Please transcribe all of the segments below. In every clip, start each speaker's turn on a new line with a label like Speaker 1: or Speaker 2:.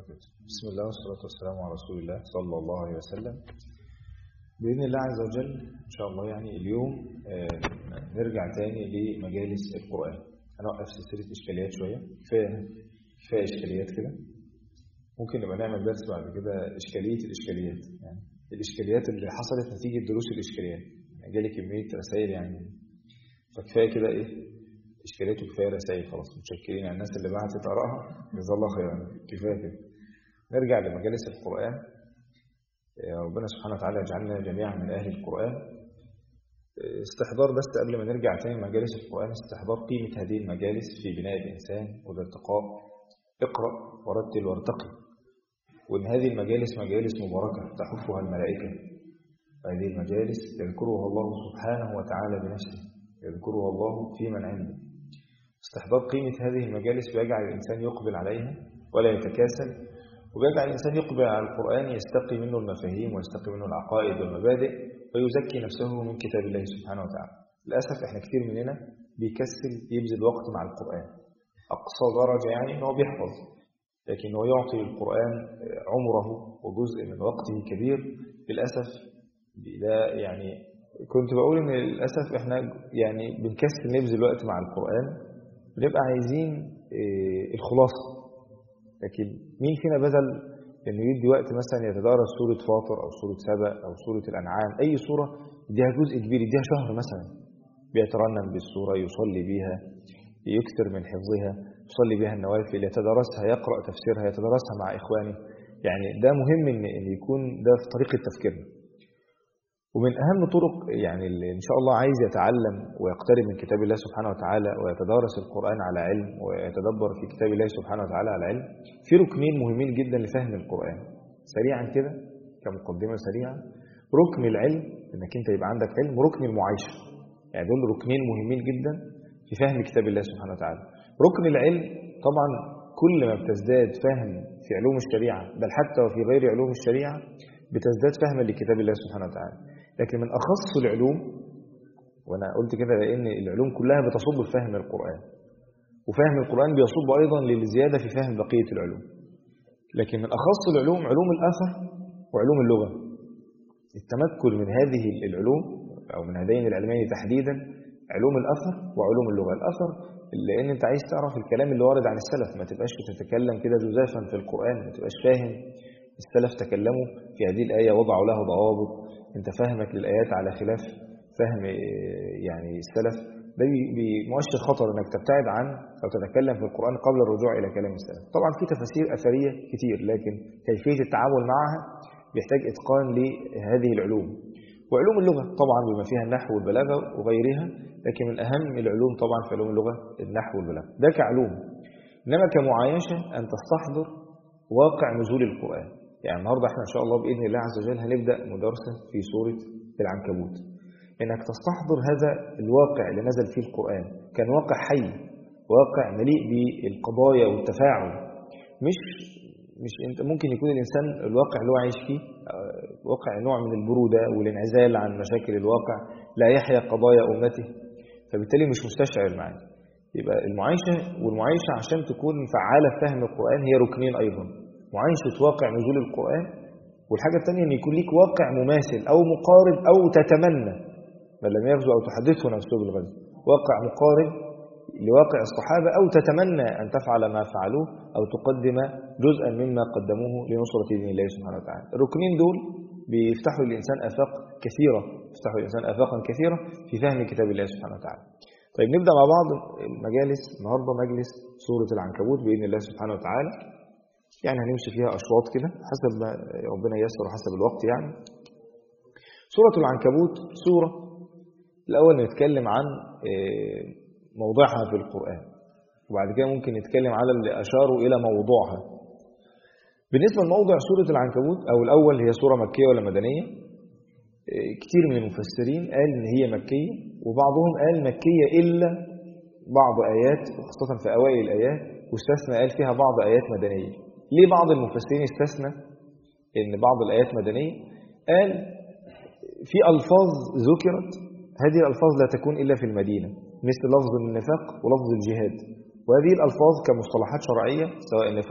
Speaker 1: وبركاته. بسم الله والصلاة والسلام على رسول الله صلى الله عليه وسلم. بإذن الله عز وجل إن شاء الله يعني اليوم نرجع تاني لمجالس القرآن. هنوقف سلسلة إشكاليات شوية، كفاية إشكاليات كده. ممكن نبقى نعمل درس بعد كده إشكالية الإشكاليات، يعني الإشكاليات اللي حصلت نتيجة دروس الإشكاليات. يعني جالي كمية رسائل يعني، فكفاية كده إشكاليات وكفاية رسائل. خلاص متشكرين على الناس اللي بعتت آرائها، جزا الله خيرا. كفاية كده. نرجع لمجالس القرآن. ربنا سبحانه وتعالى يجعلنا جميعا من أهل القرآن. استحضار بس قبل ما نرجع تاني مجالس القرآن، استحضار قيمة هذه المجالس في بناء الإنسان والارتقاء. اقرأ ورتل وارتقي. وإن هذه المجالس مجالس مباركة تحفها الملائكة. هذه المجالس يذكرها الله سبحانه وتعالى بنفسه، يذكرها الله في من عنده. استحضار قيمة هذه المجالس بيجعل الإنسان يقبل عليها ولا يتكاسل، وبيجعل الإنسان يقبل على القرآن، يستقي منه المفاهيم ويستقي منه العقائد والمبادئ، ويزكي نفسه من كتاب الله سبحانه وتعالى. للأسف احنا كتير مننا بيكسل يبذل وقت مع القرآن. أقصى درجة يعني إنه بيحفظ، لكن هو يعطي القرآن عمره وجزء من وقته كبير. للأسف ده يعني كنت بقول إن للأسف احنا يعني بنكسل نبذل وقت مع القرآن، بنبقى عايزين الخلاصة. لكن مين فينا بذل إنه يدي وقت مثلا يتدارس سورة فاطر أو سورة سبأ أو سورة الأنعام، أي سورة يديها جزء كبير، يديها شهر مثلا، بيترنم بالسورة، يصلي بيها، يكثر من حفظها، يصلي بها النوافل، يتدرسها، يقرأ تفسيرها، يتدرسها مع إخوانه. يعني ده مهم إن يكون ده في طريقة تفكيرنا. ومن أهم طرق يعني اللي إن شاء الله عايز يتعلم ويقترب من كتاب الله سبحانه وتعالى ويتدارس القرآن على علم ويتدبر في كتاب الله سبحانه وتعالى على علم، في ركنين مهمين جدا لفهم القرآن. سريعا كده كمقدمة سريعة، ركن العلم إنك أنت يبقى عندك علم، وركن المعايشة. يعني دول ركنين مهمين جدا في فهم كتاب الله سبحانه وتعالى. ركن العلم طبعا كل ما بتزداد فهم في علوم الشريعة، بل حتى وفي غير علوم الشريعة، بتزداد فهما لكتاب الله سبحانه وتعالى. لكن من أخص العلوم، وأنا قلت كده لأن العلوم كلها بتصب في فهم القرآن، وفهم القرآن بيصب أيضا للزيادة في فهم بقية العلوم. لكن من أخص العلوم علوم الأثر وعلوم اللغة. التمكن من هذه العلوم أو من هذين العلمين تحديدا، علوم الأثر وعلوم اللغة. الأثر لأن أنت عايز تعرف الكلام اللي وارد عن السلف، ما تبقاش بتتكلم كده جزافا في القرآن، ما تبقاش فاهم السلف تكلموا في هذه الآية وضعوا لها ضوابط، أنت فهمك للآيات على خلاف فهم يعني السلف. ده بمؤشر خطر أنك تبتعد عن أو تتكلم في القرآن قبل الرجوع إلى كلام السلف. طبعا في تفاسير أثرية كتير، لكن كيفية التعامل معها بيحتاج إتقان لهذه العلوم. وعلوم اللغة طبعا بما فيها النحو والبلاغة وغيرها، لكن من أهم العلوم طبعا في علوم اللغة النحو والبلاغة، ده كعلوم. إنما كمعايشة أن تستحضر واقع نزول القرآن. يعني النهاردة احنا إن شاء الله بإذن الله عز وجل هنبدأ مدرسة في سورة العنكبوت. إنك تستحضر هذا الواقع اللي نزل فيه القرآن، كان واقع حي، واقع مليء بالقضايا والتفاعل. مش انت ممكن يكون الإنسان الواقع اللي هو عايش فيه واقع نوع من البرودة والانعزال عن مشاكل الواقع، لا يحيا قضايا أمته، فبالتالي مش مستشعر معاه. يبقى المعايشة عشان تكون فعالة في فهم القرآن هي ركنين أيضا: معايشة واقع نزول القرآن، والحاجة الثانية أن يكون ليك واقع مماثل أو مقارب أو تتمنى بل لم يغزو أو تحدثه نفسه بالغزو، واقع مقارب لواقع الصحابة، أو تتمنى أن تفعل ما فعلوه أو تقدم جزءا مما قدموه لنصرة دين الله سبحانه وتعالى. الركنين دول بيفتحوا للإنسان آفاق كثيرة، يفتحوا للإنسان آفاقا كثيرة في فهم كتاب الله سبحانه وتعالى. طيب نبدأ مع بعض المجالس النهاردة. مجلس سورة العنكبوت بإذن الله سبحانه وتعالى، يعني هنمشي فيها أشواط كده حسب ما ربنا ييسر وحسب الوقت. يعني سورة العنكبوت سورة الأول نتكلم عن موضوعها في القرآن، وبعد كده ممكن نتكلم على اللي أشاروا إلى موضوعها. بالنسبة لموضوع سورة العنكبوت أو الأول، هي سورة مكية ولا مدنية؟ كتير من المفسرين قال إن هي مكية، وبعضهم قال مكية إلا بعض آيات، خاصة في أوائل الآيات، واستثنى قال فيها بعض آيات مدنية. ليه بعض المفسرين استثنى إن بعض الآيات مدنية؟ قال في ألفاظ ذكرت، هذه الألفاظ لا تكون إلا في المدينة، مثل لفظ النفاق ولفظ الجهاد، وهذه الألفاظ كمصطلحات شرعية سواء النفاق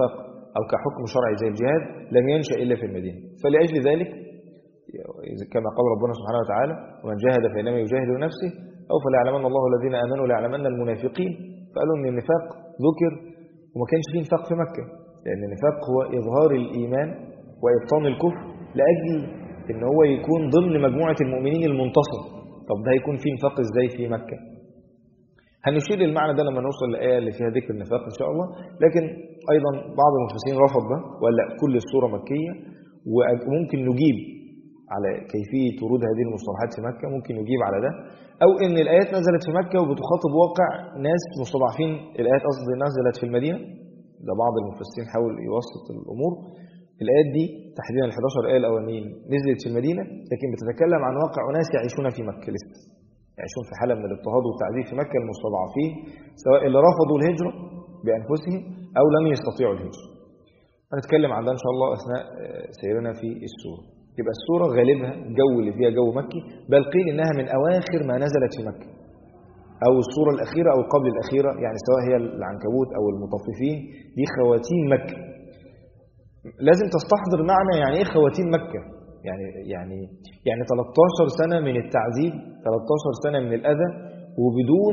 Speaker 1: أو كحكم شرعي زي الجهاد لم ينشأ إلا في المدينة. فلأجل ذلك كما قال ربنا سبحانه وتعالى ومن جاهد فإنما يجاهد نفسه أو فليعلمن الله الذين آمنوا وليعلمن المنافقين. فقالوا أن النفاق ذكر وما كانش فيه نفاق في مكة، لأن النفاق هو إظهار الإيمان وإبطان الكفر لأجل أن هو يكون ضمن مجموعة المؤمنين المنتصر. طب ده هيكون فيه نفاق إزاي في مكة؟ هنشير للمعنى ده لما نوصل للآية اللي فيها ذكر النفاق إن شاء الله. لكن أيضا بعض المفسرين رفض ده وقال لا، كل السورة مكية، وممكن نجيب على كيفية ورود هذه المصطلحات في مكة، ممكن نجيب على ده، أو إن الآيات نزلت في مكة وبتخاطب واقع ناس مستضعفين. الآيات قصدي نزلت في المدينة، ده بعض المفسرين حاول يوسط الأمور. الآيات دي تحديدا ال11 آية الأولانيين نزلت في المدينة، لكن بتتكلم عن واقع ناس يعيشون في مكة، لسه يعيشون في حالة من الاضطهاد والتعذيب في مكة، المستضعفين سواء اللي رفضوا الهجرة بأنفسهم أو لم يستطيعوا الهجرة. هنتكلم عن ده إن شاء الله أثناء سيرنا في السورة. يبقى السورة غالبها الجو اللي فيها جو مكي، بل قيل إنها من أواخر ما نزلت في مكة، أو السورة الأخيرة أو قبل الأخيرة، يعني سواء هي العنكبوت أو المطففين، دي خواتيم مكة. لازم تستحضر معنى يعني إيه خواتيم مكة. يعني 13 سنة من التعذيب، 13 سنة من الأذى، وبدون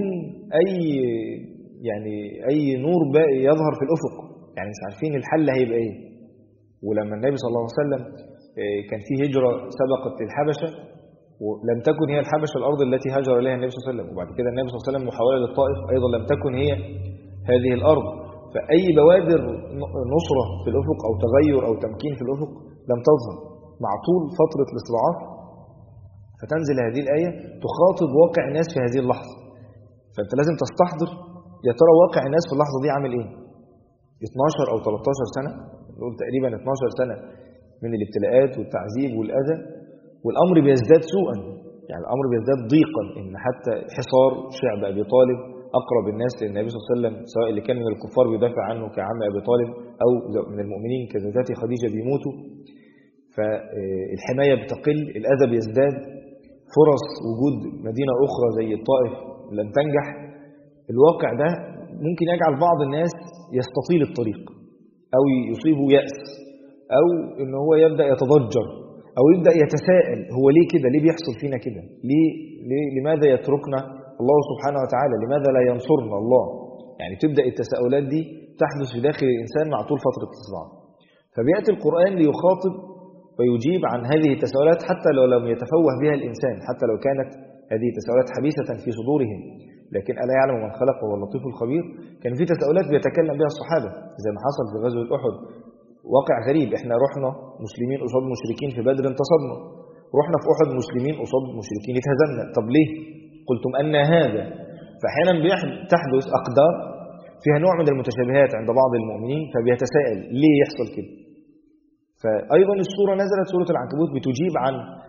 Speaker 1: أي نور باقي يظهر في الأفق، يعني مش عارفين الحل هيبقى إيه. ولما النبي صلى الله عليه وسلم كان في هجرة سبقت للحبشة، ولم تكن هي الحبشة الأرض التي هاجر إليها النبي صلى الله عليه وسلم، وبعد كده النبي صلى الله عليه وسلم محاولة للطائف أيضا لم تكن هي هذه الأرض. فأي بوادر نصرة في الأفق أو تغير أو تمكين في الأفق لم تظهر مع طول فترة الاستضعاف. فتنزل هذه الآية تخاطب واقع الناس في هذه اللحظة. فأنت لازم تستحضر يا ترى واقع الناس في اللحظة دي عامل إيه. 12 أو 13 سنة، نقول تقريبا 12 سنة من الابتلاءات والتعذيب والأذى، والأمر بيزداد سوءا، يعني الأمر بيزداد ضيقا، إن حتى حصار شعب أبي طالب أقرب الناس للنبي صلى الله عليه وسلم، سواء اللي كان من الكفار بيدافع عنه كعم أبي طالب أو من المؤمنين كزوجات خديجة بيموتوا، فالحماية بتقل، الأذى بيزداد، فرص وجود مدينة أخرى زي الطائف لن تنجح. الواقع ده ممكن يجعل بعض الناس يستطيل الطريق أو يصيبه يأس، أو إن هو يبدأ يتضجر أو يبدأ يتساءل هو ليه كده، ليه بيحصل فينا كده، لماذا يتركنا الله سبحانه وتعالى، لماذا لا ينصرنا الله. يعني تبدأ التساؤلات دي تحدث في داخل الإنسان مع طول فترة الاستضعاف. فبيأتي القرآن ليخاطب ويجيب عن هذه التساؤلات حتى لو لم يتفوه بها الإنسان، حتى لو كانت هذه التساؤلات حبيسة في صدورهم، لكن ألا يعلم من خلق وهو اللطيف الخبير. كان في تساؤلات بيتكلم بها الصحابة زي ما حصل في غزوة أحد، واقع غريب. احنا رحنا مسلمين قصاد مشركين في بدر انتصرنا، رحنا في أحد مسلمين قصاد مشركين اتهزمنا. طب ليه؟ قلتم أن هذا. فأحيانا تحدث أقدار فيها نوع من المتشابهات عند بعض المؤمنين، فبيتساءل ليه يحصل كده. فأيضا السورة نزلت، سورة العنكبوت، بتجيب عن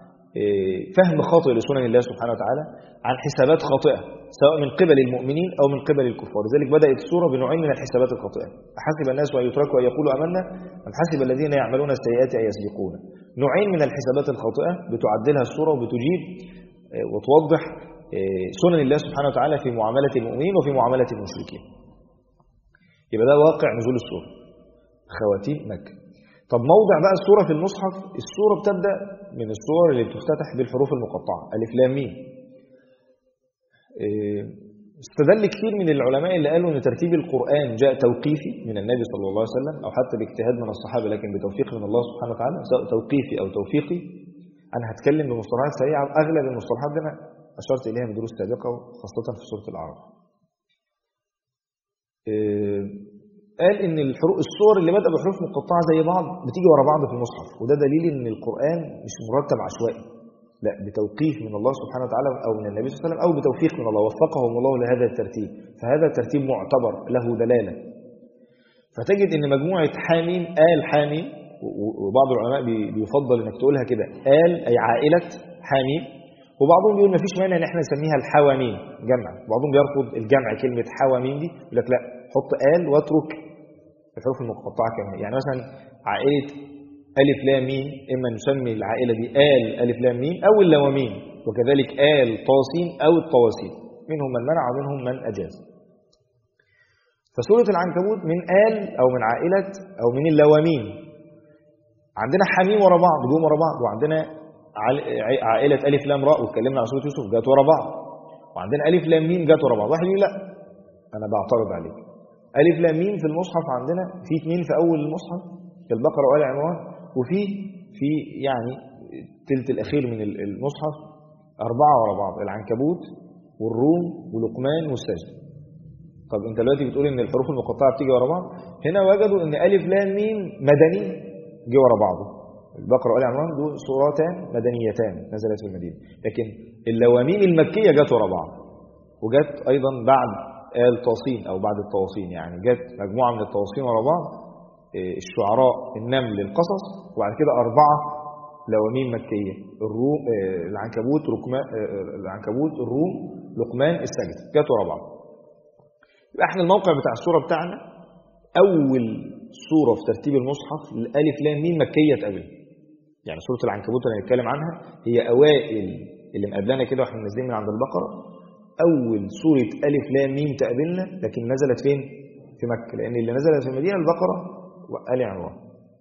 Speaker 1: فهم خاطئ لسنن الله سبحانه وتعالى، عن حسابات خاطئة سواء من قبل المؤمنين أو من قبل الكفار. لذلك بدأت السورة بنوعين من الحسابات الخاطئة: أحسب الناس أن يتركوا أن يقولوا آمنا أم حسب الذين يعملون السيئات أن يسبقونا. نوعين من الحسابات الخاطئة بتعدلها السورة وبتجيب وتوضح سنن الله سبحانه وتعالى في معاملة المؤمنين وفي معاملة المشركين. يبقى ده واقع نزول السورة، خواتيم مكة. طب موضع بقى السورة في المصحف، السورة بتبدأ من السور اللي بتفتتح بالحروف المقطعة ألف لام ميم. استدل كثير من العلماء اللي قالوا ان ترتيب القرآن جاء توقيفي من النبي صلى الله عليه وسلم أو حتى باجتهاد من الصحابة، لكن بتوفيق من الله سبحانه وتعالى، سواء توقيفي أو توفيقي. أنا هتكلم بمصطلحات سريعة، أغلب المصطلحات دي أنا أشرت إليها من دروس سابقة وخاصة في سورة الأعراف. قال ان السور اللي بدأ بحروف مقطعة زي بعض بتيجي ورا بعض في المصحف، وده دليل ان القرآن مش مرتب عشوائي، لا، بتوقيف من الله سبحانه وتعالى أو من النبي صلى الله عليه وسلم أو بتوفيق من الله، وفقهم الله لهذا الترتيب، فهذا الترتيب معتبر له دلالة. فتجد ان مجموعة حاميم، آل حاميم، وبعض العلماء بيفضل انك تقولها كده آل أي عائلة حاميم، وبعضهم بيقول ما فيش مانع ان احنا نسميها الحواميم جمع، بعضهم بيرفض الجمع كلمة حواميم دي، يقول لك لا، حط آل واترك الحروف المقطعة كمان. يعني مثلا عائلة ألف لام ميم، إما نسمي العائلة دي آل ألف لام ميم أو اللواميم، وكذلك آل طاسين أو الطواسين، منهم من منع ومنهم من أجاز. فسورة العنكبوت من آل أو من عائلة أو من اللوامين. عندنا حميم ورا بعض جم ورا بعض، وعندنا عائلة ألف لام راء واتكلمنا عن سورة يوسف جات ورا بعض، وعندنا ألف لام ميم جات ورا بعض. واحد يقول لا أنا بعترض عليك، ألف لام ميم في المصحف عندنا في 2 في أول المصحف البقرة وآل عمران، وفي يعني الثلث الأخير من المصحف 4 ورا بعض، العنكبوت والروم ولقمان والسجد. طب انت دلوقتي بتقول ان الحروف المقطعه بتيجي ورا بعض، هنا وجدوا ان الف لام ميم مدني جه ورا بعضه. البقره وآل عمران دول سورتان مدنيتان نزلت في المدينه، لكن اللواميم المكيه جت ورا بعض، وجت ايضا بعد آل طاسين او بعد الطواسين، يعني جت مجموعه من الطواسين ورا بعض، الشعراء، النمل، القصص، وبعد كده 4 لواميم مكيه، الروم، العنكبوت، الروم، لقمان، السجد، جت ورا بعض. يبقى احنا الموقع بتاع السوره بتاعنا اول سوره في ترتيب المصحف الالف لام ميم مكيه تقابلنا. يعني سوره العنكبوت اللي هنتكلم عنها هي اوائل اللي مقابلانا كده واحنا نازلين من عند البقره، اول سوره الف لام ميم تقابلنا، لكن نزلت فين؟ في مكه، لان اللي نزلت في المدينه البقره وآل عمران.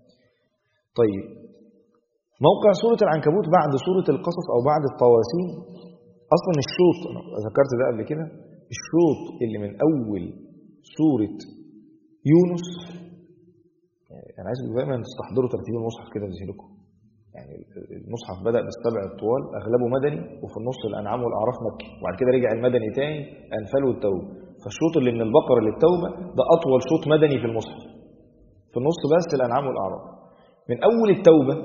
Speaker 1: طيب موقع سوره العنكبوت بعد سوره القصص او بعد الطواسين، اصلا الشوط انا ذكرت ده قبل كده، الشوط اللي من أول سورة يونس، أنا عايزكم دايما تستحضروا ترتيب المصحف كده في ذهنكم. يعني المصحف بدأ بالسبع الطوال أغلبه مدني، وفي النص الأنعام والأعراف مكي، وبعد كده رجع المدني تاني أنفال والتوبة. فالشوط اللي من البقرة للتوبة ده أطول شوط مدني في المصحف، في النص بس الأنعام والأعراف. من أول التوبة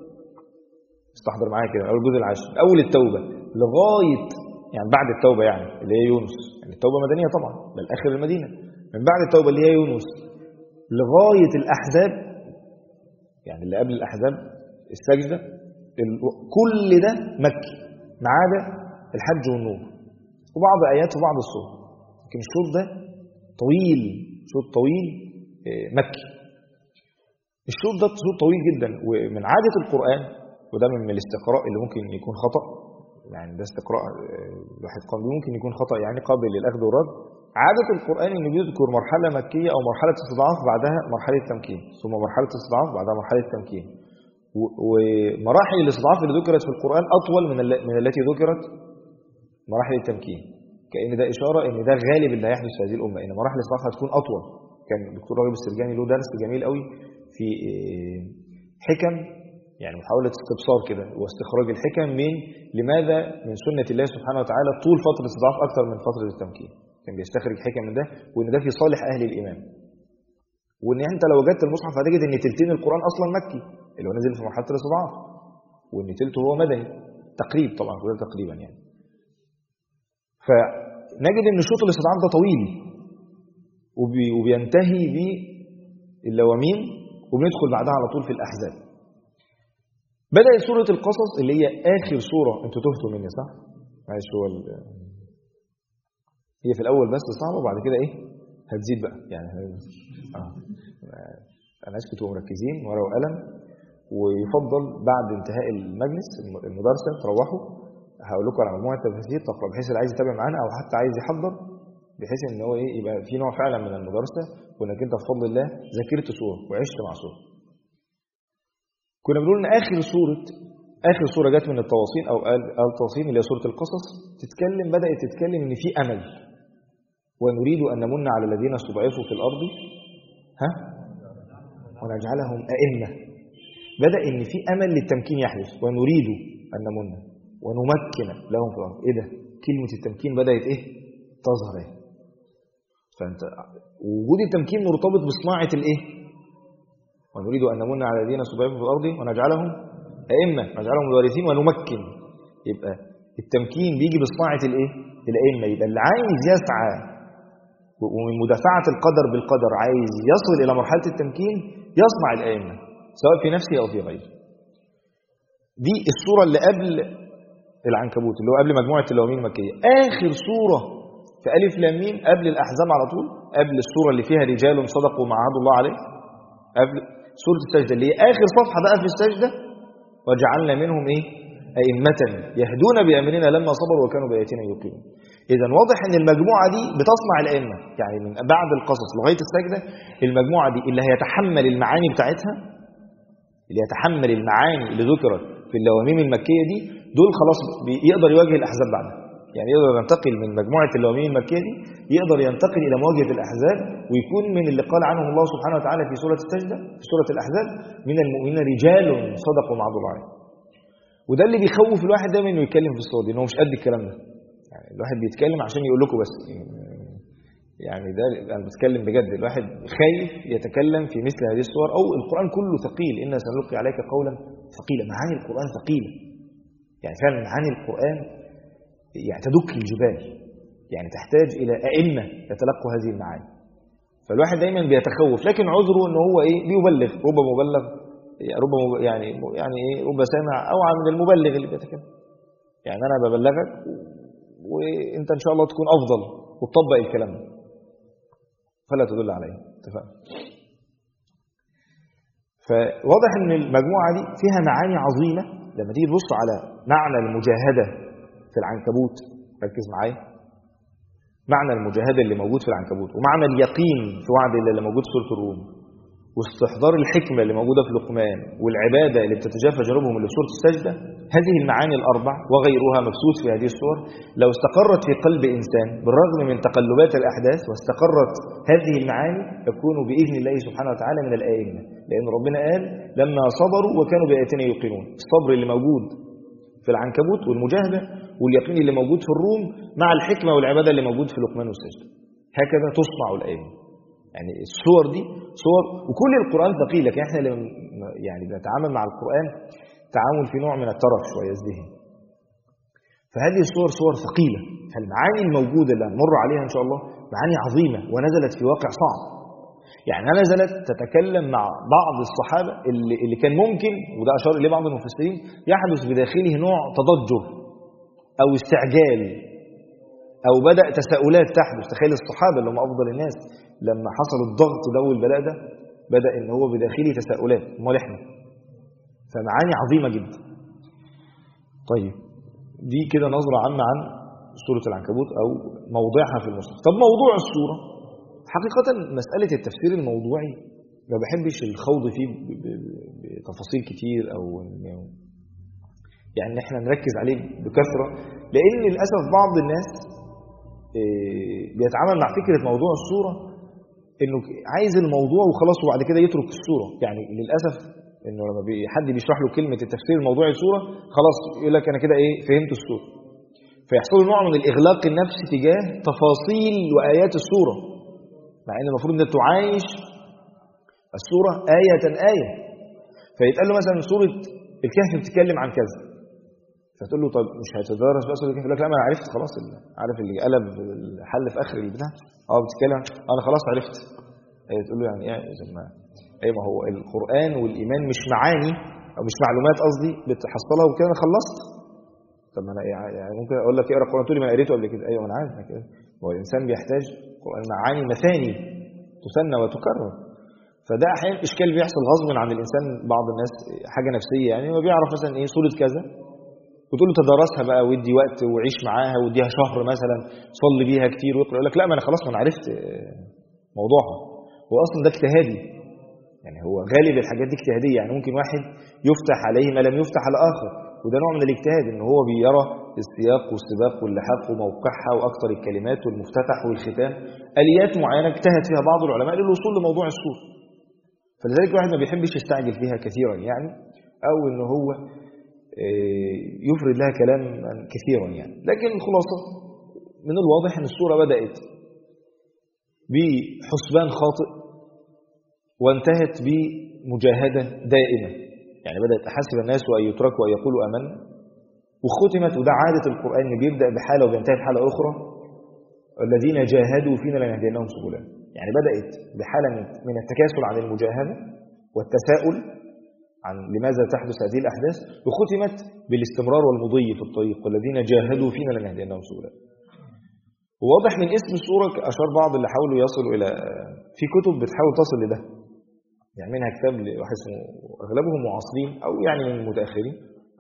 Speaker 1: استحضر معايا كده، أول جزء العاشر، أول التوبة لغاية يعني بعد التوبة يعني اللي هي يونس، يعني التوبة مدنية طبعا بل آخر المدينة، من بعد التوبة اللي هي يونس لغاية الأحزاب، يعني اللي قبل الأحزاب السجدة، كل ده مكي ما عدا الحج والنور وبعض آيات في بعض السور. لكن الشوط ده طويل، شوط طويل مكي. الشوط ده شوط طويل جدا، ومن عادة القرآن، وده من الاستقراء اللي ممكن يكون خطأ، يعني ده استقراء الواحد قام ممكن يكون خطأ يعني قابل للأخذ والرد. عادة القرآن إنه بيذكر مرحلة مكية أو مرحلة استضعاف بعدها مرحلة تمكين، ثم مرحلة استضعاف بعدها مرحلة تمكين. ومراحل الاستضعاف اللي ذكرت في القرآن أطول من التي ذكرت مراحل التمكين، كأن ده إشارة إن ده غالب اللي هيحدث في هذه الأمة، إن مراحل الاستضعاف هتكون أطول. كان الدكتور راغب السرجاني له درس جميل قوي في حكم، يعني محاولة استبصار كده واستخراج الحكم من لماذا من سنة الله سبحانه وتعالى طول فترة الاستضعاف أكثر من فترة التمكين. كان بيستخرج حكم من ده، وإن ده في صالح أهل الإيمان، وإن أنت لو وجدت المصحف هتجد إن تلتين القرآن أصلا مكي اللي هو نزل في مرحلة الاستضعاف، وإن تلته هو مدني تقريب، طبعا كلها تقريبا يعني. فنجد إن شوط الاستضعاف ده طويل وبينتهي باللواميم، وبندخل بعدها على طول في الأحزاب. بدأت سورة القصص اللي هي آخر سورة، انتوا تهتوا مني صح؟ معلش هو هي في الأول بس صعبة، وبعد كده إيه؟ هتزيد بقى يعني. أنا عايزكم تبقوا مركزين ورقة وقلم، ويفضل بعد انتهاء المجلس المدرسة تروحوا هقول لكم على مجموعة تفاسير تقرأ، بحيث اللي عايز يتابع معانا أو حتى عايز يحضر، بحيث إن هو إيه يبقى في نوع فعلا من المدرسة، وإنك أنت بفضل الله ذاكرت سورة وعشت مع سورة. كنا بنقول ان اخر سوره جت من الطواسين او الطواسين اللي هي سوره القصص، بدات تتكلم ان في امل، ونريد ان نمن على الذين استضعفوا في الارض ونجعلهم ائمه. بدا ان في امل للتمكين يحدث، ونريد ان نمن ونمكن لهم في الارض. ايه ده؟ كلمه التمكين بدات ايه تظهر ايه. فانت وجود التمكين مرتبط بصناعه الايه، ونريد أن نمن على الذين استضعفوا في الأرض ونجعلهم أئمة، نجعلهم الوارثين ونمكن. يبقى التمكين بيجي بصناعة الإيه؟ الأئمة. يبقى اللي عايز يسعى ومن مدافعة القدر بالقدر عايز يصل إلى مرحلة التمكين يصنع الأئمة سواء في نفسه أو في غيره. دي السورة اللي قبل العنكبوت، اللي هو قبل مجموعة اللوامين المكية. آخر سورة في ألف لام ميم قبل الأحزاب على طول، قبل السورة اللي فيها رجال صدقوا ما عهد الله عليه، قبل سورة السجدة اللي هي آخر صفحة بقى في السجدة، وجعلنا منهم إيه؟ أئمة يهدون بأمرنا لما صبروا وكانوا بآياتنا يوقنون. إذن واضح أن المجموعة دي بتصنع الأئمة، يعني من بعد القصص لغاية السجدة المجموعة دي اللي هيتحمل المعاني بتاعتها، اللي يتحمل المعاني اللي ذكرت في اللواميم المكية دي، دول خلاص يقدر يواجه الأحزاب بعدها. يعني يقدر ينتقل من مجموعة اللواميم المكية دي، يقدر ينتقل إلى مواجهة الأحزاب، ويكون من اللي قال عنهم الله سبحانه وتعالى في سورة السجدة في سورة الأحزاب: من المؤمنين رجال صدقوا ما عهدوا الله عليه. وده اللي بيخوف الواحد دايما انه يتكلم في الصور دي، انه مش قد الكلام ده. يعني الواحد بيتكلم عشان يقول لكم بس، يعني ده انا بتكلم بجد. الواحد خايف يتكلم في مثل هذه الصور، او القرآن كله ثقيل، إنا سنلقي عليك قولا ثقيلا. معاني القرآن ثقيلة، يعني فعلا معاني القرآن يعني تدك الجبال، يعني تحتاج إلى أئمة يتلقوا هذه المعاني. فالواحد دايما بيتخوف، لكن عذره انه هو بيبلغ، رب مبلغ، يعني رب سامع اوعى من المبلغ اللي بيتكلم. يعني انا ببلغك وانت ان شاء الله تكون افضل وتطبق الكلام ده، فلا تدل عليه. اتفقنا؟ فواضح ان المجموعه دي فيها معاني عظيمه. لما تيجي تبص على معنى المجاهده في العنكبوت، ركز معايا، معنى المجاهده اللي موجود في العنكبوت، ومعنى اليقين في وعد الله اللي موجود في سوره الروم، واستحضار الحكمة اللي موجودة في لقمان، والعبادة اللي بتتجافى جنوبهم اللي في سورة السجدة، هذه المعاني الأربع وغيرها مبثوث في هذه السور لو استقرت في قلب إنسان بالرغم من تقلبات الأحداث، واستقرت هذه المعاني، يكون بإذن الله سبحانه وتعالى من الآئمة. لأن ربنا قال: لما صبروا وكانوا بآياتنا يوقنون. الصبر اللي موجود في العنكبوت والمجاهدة، واليقين اللي موجود في الروم، مع الحكمة والعبادة اللي موجود في لقمان والسجدة. هكذا تصنع الآئمة. يعني الصور دي صور، وكل القرآن ثقيل، لكن احنا يعني بنتعامل مع القرآن تعامل في نوع من الترف شوية الذهن. فهذه الصور صور ثقيلة، فالمعاني الموجودة اللي هنمر عليها إن شاء الله معاني عظيمة، ونزلت في واقع صعب. يعني نزلت تتكلم مع بعض الصحابة اللي كان ممكن، وده أشار إليه بعض المفسرين، يحدث بداخله نوع تضجر أو استعجال، أو بدأ تساؤلات تحدث. تخيل الصحابة اللي هم أفضل الناس لما حصل الضغط ده والبلاء ده، بدأ إن هو بداخله تساؤلات، امال إحنا؟ فمعاني عظيمة جدا. طيب دي كده نظرة عامة عن سورة العنكبوت أو موضعها في المصحف. طب موضوع السورة، حقيقة مسألة التفسير الموضوعي ما بحبش الخوض فيه بتفاصيل كتير، أو يعني احنا نركز عليه بكثرة، لأن للأسف بعض الناس بيتعامل مع فكرة موضوع السورة انه عايز الموضوع وخلاص وبعد كده يترك السورة. يعني للأسف انه لما حد بيشرح له كلمة التفسير الموضوعي السورة، خلاص يقول لك انا كده فهمت السورة، فيحصل نوع من الإغلاق النفسي تجاه تفاصيل وآيات السورة، مع ان المفروض ان تعايش السورة آية آية. فيتقال له مثلا سورة الكهف بتتكلم عن كذا، فتقول له طب مش هتدرس بقى سورة الكهف؟ يقول لك لا، ما انا عرفت خلاص، عارف اللي قلب الحل في اخر البتاع، بتتكلم انا خلاص عرفت. تقول له يعني ايه ما هو القرآن والإيمان مش معاني او مش معلومات قصدي بتحصلها وكده انا خلصت. طب ما انا يعني ممكن اقول لك اقرا القرآن تقول لي ما قريته قبل كده. ايوه انا عارف كده، هو الانسان بيحتاج قرآن معاني مثاني تثنى وتكرر. فده احيانا اشكال بيحصل غصب عن الانسان، بعض الناس حاجه نفسيه، يعني ما بيعرف مثلا سوره كذا وتقول له تدرسها بقى وادي وقت وعيش معاها واديها شهر مثلا، صلي بيها كتير ويقرا، يقول لك لا ما انا خلاص ما انا عرفت موضوعها. هو اصلا ده اجتهادي، يعني هو غالب الحاجات دي اجتهاديه. يعني ممكن واحد يفتح عليه ما لم يفتح على اخر، وده نوع من الاجتهاد، ان هو بيرى السياق والسباق واللحاق وموقعها واكثر الكلمات والمفتتح والختام، اليات معينه اجتهد فيها بعض العلماء للوصول لموضوع السوره. فلذلك الواحد ما بيحبش يستعجل فيها كثيرا، يعني او ان هو يفرد لها كلام كثيرا يعني. لكن الخلاصه من الواضح ان السوره بدات بحسبان خاطئ وانتهت بمجاهده دائمه. يعني بدات حسب الناس وان يتركوا وان يقولوا امنا، وختمت، وده عاده القران اللي بيبدا بحاله وبينتهي بحاله اخرى، الذين جاهدوا فينا لنهدينهم سبلنا. يعني بدات بحاله من التكاسل عن المجاهده والتساؤل عن لماذا تحدث هذه الأحداث، وختمت بالاستمرار والمضي في الطريق، والذين جاهدوا فينا لنهدينهم سبلنا. وواضح من اسم السورة أشار بعض اللي حاولوا يصلوا إلى، في كتب بتحاول تصل لده، يعني منها كتاب لواحد اسمه، أغلبهم معاصرين أو يعني من المتأخرين،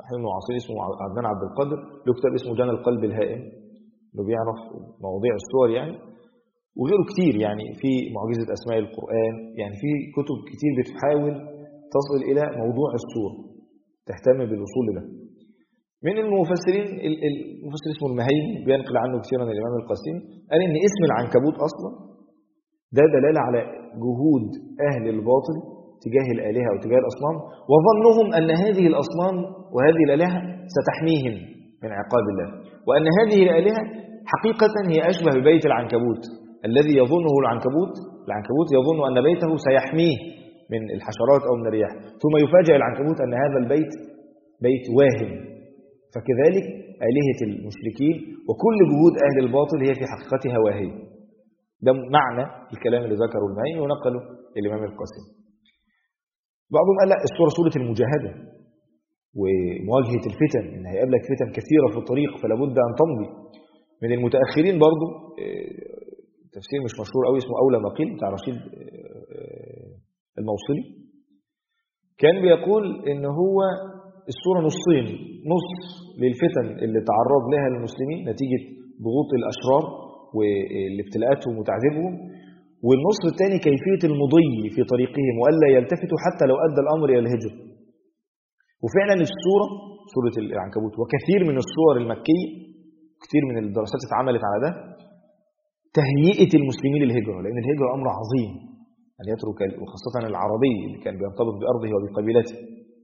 Speaker 1: احنا معاصرين اسمه عدنان عبد القادر، له كتاب اسمه جنى القلب الهائم اللي بيعرف مواضيع السور يعني، وغيره كتير يعني، في معجزة أسماء القرآن، يعني في كتب كتير بتحاول تصل إلى موضوع السور، تهتم بالوصول له. من المفسرين المفسر اسمه المهيمي بينقل عنه كثيرا الإمام القاسمي، قال إن اسم العنكبوت أصلا ده دلالة على جهود أهل الباطل تجاه الآلهة أو تجاه الأصنام، وظنهم أن هذه الأصنام وهذه الآلهة ستحميهم من عقاب الله، وأن هذه الآلهة حقيقة هي أشبه ببيت العنكبوت الذي يظنه العنكبوت يظن أن بيته سيحميه من الحشرات أو من الرياح، ثم يفاجأ العنكبوت أن هذا البيت بيت واهم. فكذلك آلهة المشركين وكل جهود أهل الباطل هي في حقيقتها واهية. ده معنى الكلام اللي ذكره المهيمي ونقله الإمام القاسمي. بعضهم قال لا، السورة سورة المجاهدة ومواجهة الفتن، إن هيقابلك فتن كثيرة في الطريق فلا بد أن تمضي. من المتأخرين برضو تفسير مش مشهور قوي اسمه أولى ما قيل بتاع رشيد الموصلي، كان بيقول إن هو السورة نصين، نص للفتن اللي تعرض لها المسلمين نتيجة ضغوط الأشرار والابتلاءاتهم وتعذيبهم، والنص الثاني كيفية المضي في طريقهم وألا يلتفتوا حتى لو أدى الأمر إلى الهجرة. وفعلا السورة سورة العنكبوت وكثير من السور المكية، كثير من الدراسات اتعملت على ده، تهيئة المسلمين للهجرة، لأن الهجرة أمر عظيم أن يترك، وخاصة العربي اللي كان بيرتبط بأرضه وبقبيلته،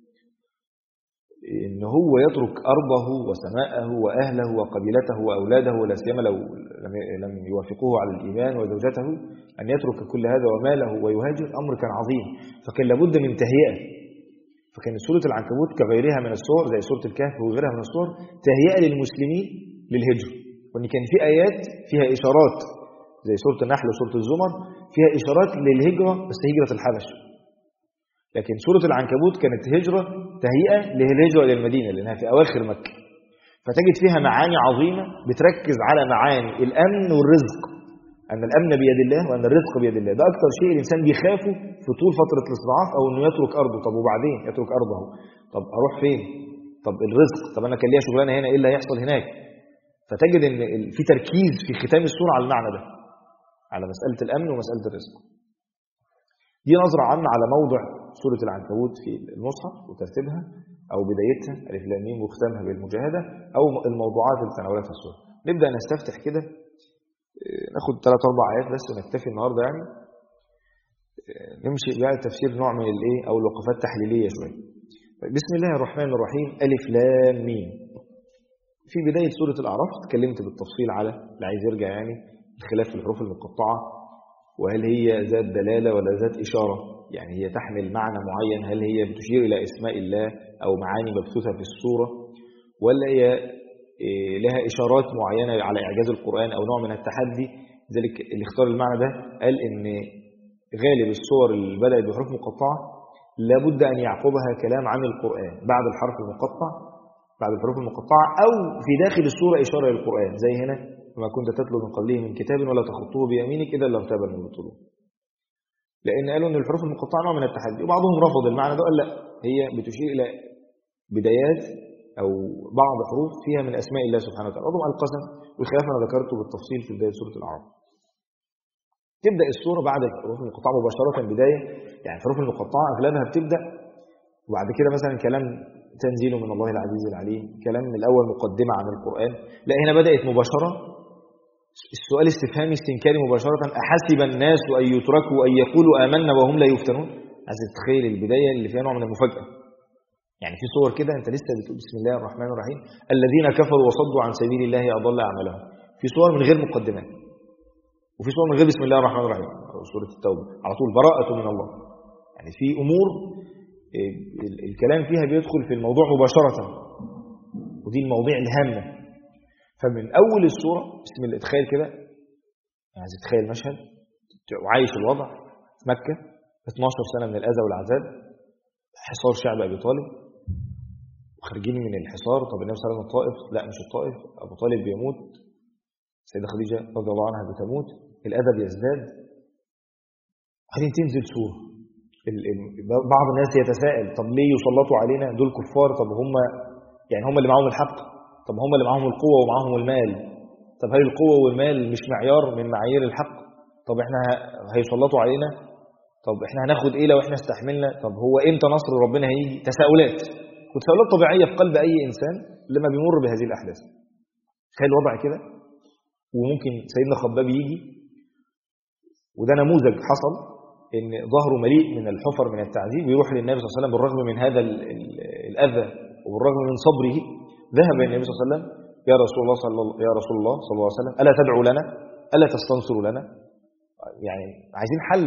Speaker 1: إن هو يترك أرضه وسماءه وأهله وقبيلته وأولاده، ولا سيما لو لم يوافقوه على الإيمان وزوجته، أن يترك كل هذا وماله ويهاجر، أمر كان عظيم، فكان لابد من تهيئة. فكان سورة العنكبوت كغيرها من السور زي سورة الكهف وغيرها من السور تهيئة للمسلمين للهجرة، وأن كان في آيات فيها إشارات زي سورة النحل وسورة الزمر فيها إشارات للهجرة، بس هجرة الحبش. لكن سورة العنكبوت كانت هجرة تهيئة للهجرة إلى المدينة لأنها في أواخر مكة، فتجد فيها معاني عظيمة بتركز على معاني الأمن والرزق، أن الأمن بيد الله وأن الرزق بيد الله. ده أكتر شيء الإنسان بيخافه في طول فترة الاستضعاف، أو أنه يترك أرضه. طب وبعدين يترك أرضه، طب أروح فين؟ طب الرزق، طب أنا كان ليا شغلانة هنا، إيه اللي هيحصل هناك؟ فتجد أن في تركيز في ختام السورة على المعنى ده، على مسألة الأمن ومسألة الرزق. دي نظرة عامة على موضع سورة العنكبوت في المصحف وترتيبها أو بدايتها ألف لام ميم وختامها بالمجاهدة، أو الموضوعات اللي تناولتها السورة. نبدأ نستفتح كده، ناخد 3-4 آيات بس ونكتفي النهاردة يعني، نمشي بقى تفسير نوع من الإيه أو الوقفات التحليلية شوية. بسم الله الرحمن الرحيم. ألف لام ميم. في بداية سورة الأعراف اتكلمت بالتفصيل على اللي عايز يرجع يعني الخلاف في الحروف المقطعة، وهل هي ذات دلالة ولا ذات إشارة، يعني هي تحمل معنى معين، هل هي بتشير إلى اسماء الله أو معاني مبثوثة في السورة، ولا هي لها إشارات معينة على إعجاز القرآن أو نوع من التحدي. ذلك اللي اختار المعنى ده قال إن غالب السور اللي بدأت بحروف مقطعة لابد أن يعقبها كلام عن القرآن بعد الحرف المقطع، بعد الحروف المقطعة، أو في داخل السورة إشارة للقرآن، زي هنا وما كنت تتلو من قبله من كتاب ولا تخطوه بيمينك إذا لارتاب المبطلون. لأن قالوا أن الحروف المقطعة نوع من التحدي، وبعضهم رفض المعنى ده، قال لا، هي بتشير إلى بدايات أو بعض حروف فيها من أسماء الله سبحانه وتعالى. بعضهم القسم والخلاف أنا ذكرته بالتفصيل في بداية سورة الأعراف. تبدأ السورة بعد الحروف المقطعة مباشرة بداية، يعني الحروف المقطعة أغلبها بتبدأ، وبعد كده مثلا كلام تنزيل من الله العزيز العليم، كلام من الأول مقدمة عن القرآن. لا، هنا بدأت مباشرة السؤال استفهامي استنكاري مباشرة، أحسب الناس أن يتركوا أن يقولوا آمنا وهم لا يفتنون. عايز تتخيل البداية اللي فيها نوع من المفاجأة، يعني في صور كده أنت لسه بتقول بسم الله الرحمن الرحيم الذين كفروا وصدوا عن سبيل الله أضل أعمالهم، في صور من غير مقدمات، وفي صور من غير بسم الله الرحمن الرحيم، سورة التوبة على طول براءة من الله. يعني في أمور الكلام فيها بيدخل في الموضوع مباشرة، ودي المواضيع الهامة. فمن أول السورة بسم الله، تخيل كده، يعني تتخيل مشهد وعايش الوضع في مكة 12 سنة من الأذى والعذاب، حصار شعب أبي طالب، وخارجين من الحصار. طب النبي صلى الله عليه وسلم الطائف، لا مش الطائف، أبو طالب بيموت، السيدة خديجة رضي الله عنها بتموت، الأذى بيزداد، وبعدين تنزل سورة. بعض الناس يتساءل طب ليه يسلطوا علينا دول كفار، طب هم يعني هم اللي معاهم الحق. طب هم اللي معاهم القوة ومعاهم المال. طب هل القوة والمال مش معيار من معايير الحق؟ طب احنا هيسلطوا علينا؟ طب احنا هناخد ايه لو احنا استحملنا؟ طب هو امتى نصر ربنا هيجي؟ تساؤلات، وتساؤلات طبيعية في قلب اي انسان لما بيمر بهذه الاحداث. تخيل وضع كده. وممكن سيدنا خباب يجي، وده نموذج حصل، ان ظهره مليء من الحفر من التعذيب، ويروح للنبي صلى الله عليه وسلم بالرغم من هذا الاذى وبالرغم من صبره. ذهب الى النبي صلى الله عليه وسلم: يا رسول الله صلى الله عليه وسلم، الا تدعو لنا؟ الا تستنصر لنا؟ يعني عايزين حل.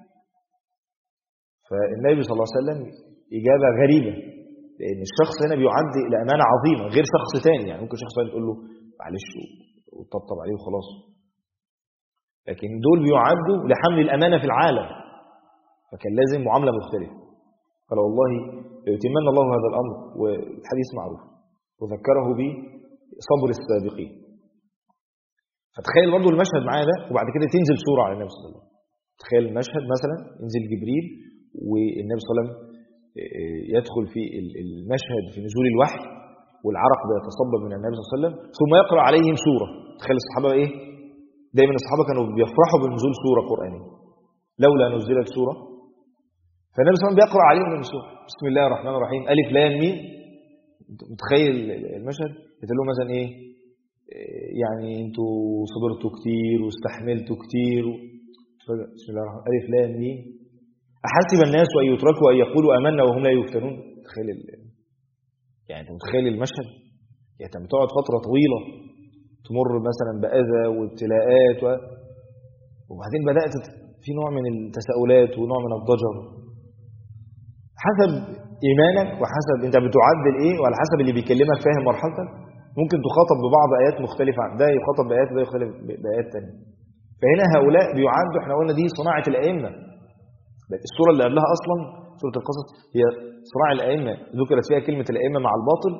Speaker 1: فالنبي صلى الله عليه وسلم اجابه غريبه، لان الشخص هنا بيعد الى امانه عظيمه غير شخص ثاني. يعني ممكن شخص ثاني تقول له معلش وتطبطب عليه وخلاص، لكن دول بيعدوا لحمل الامانه في العالم، فكان لازم معامله مختلفه. قال: والله ليتمن الله هذا الامر، والحديث معروف، وذكره به صبر السابقين. فتخيل برضه المشهد معايا ده، وبعد كده تنزل سوره على النبي صلى الله عليه وسلم. تخيل المشهد مثلا ينزل جبريل والنبي صلى الله عليه وسلم يدخل في المشهد في نزول الوحي، والعرق بيتصبب من النبي صلى الله عليه وسلم، ثم يقرأ عليهم سورة. تخيل الصحابة ايه؟ دايما الصحابة كانوا بيفرحوا بنزول سورة قرآنية. لولا نزلت سورة. فالنبي صلى الله عليه وسلم بيقرأ عليهم من السورة: بسم الله الرحمن الرحيم، ألف لام ميم. متخيل المشهد؟ يقول لهم مثلا ايه؟ يعني انتوا صبرتوا كتير واستحملتوا كتير بسم الله الرحمن الرحيم، ألف لام ميم. أحسب الناس أن يتركوا أن يقولوا آمنا وهم لا يفتنون. تخيل يعني انت متخيل المشهد؟ يعني انت بتقعد فترة طويلة تمر مثلا بأذى وابتلاءات وبعدين بدأت في نوع من التساؤلات ونوع من الضجر. حسب إيمانك وحسب انت بتعدل ايه، وعلى حسب اللي بيكلمك فاهم مرحلتك. ممكن تخاطب ببعض آيات مختلفة عن ده، يخاطب بآيات وده يخاطب بآيات تانية. فهنا هؤلاء بيعدوا، احنا قلنا دي صناعة الأئمة. السورة اللي قبلها أصلا سورة القصص هي صراع الأئمة، ذكرت فيها كلمة الأئمة مع الباطل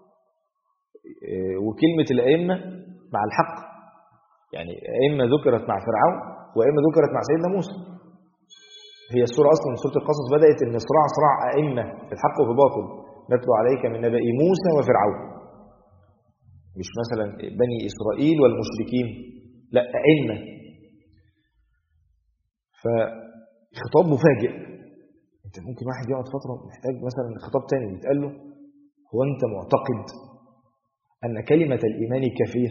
Speaker 1: وكلمة الأئمة مع الحق. يعني أئمة ذكرت مع فرعون، وأئمة ذكرت مع سيدنا موسى. هي السورة أصلا سورة القصص بدأت إن صراع أئمة في الحق وفي الباطل. نتلو عليك من نبأ موسى وفرعون، مش مثلا بني إسرائيل والمشركين، لا أئمة. فخطاب مفاجئ. انت ممكن واحد يقعد فترة محتاج مثلا خطاب تاني يتقال له: هو انت معتقد ان كلمة الايمان كافية؟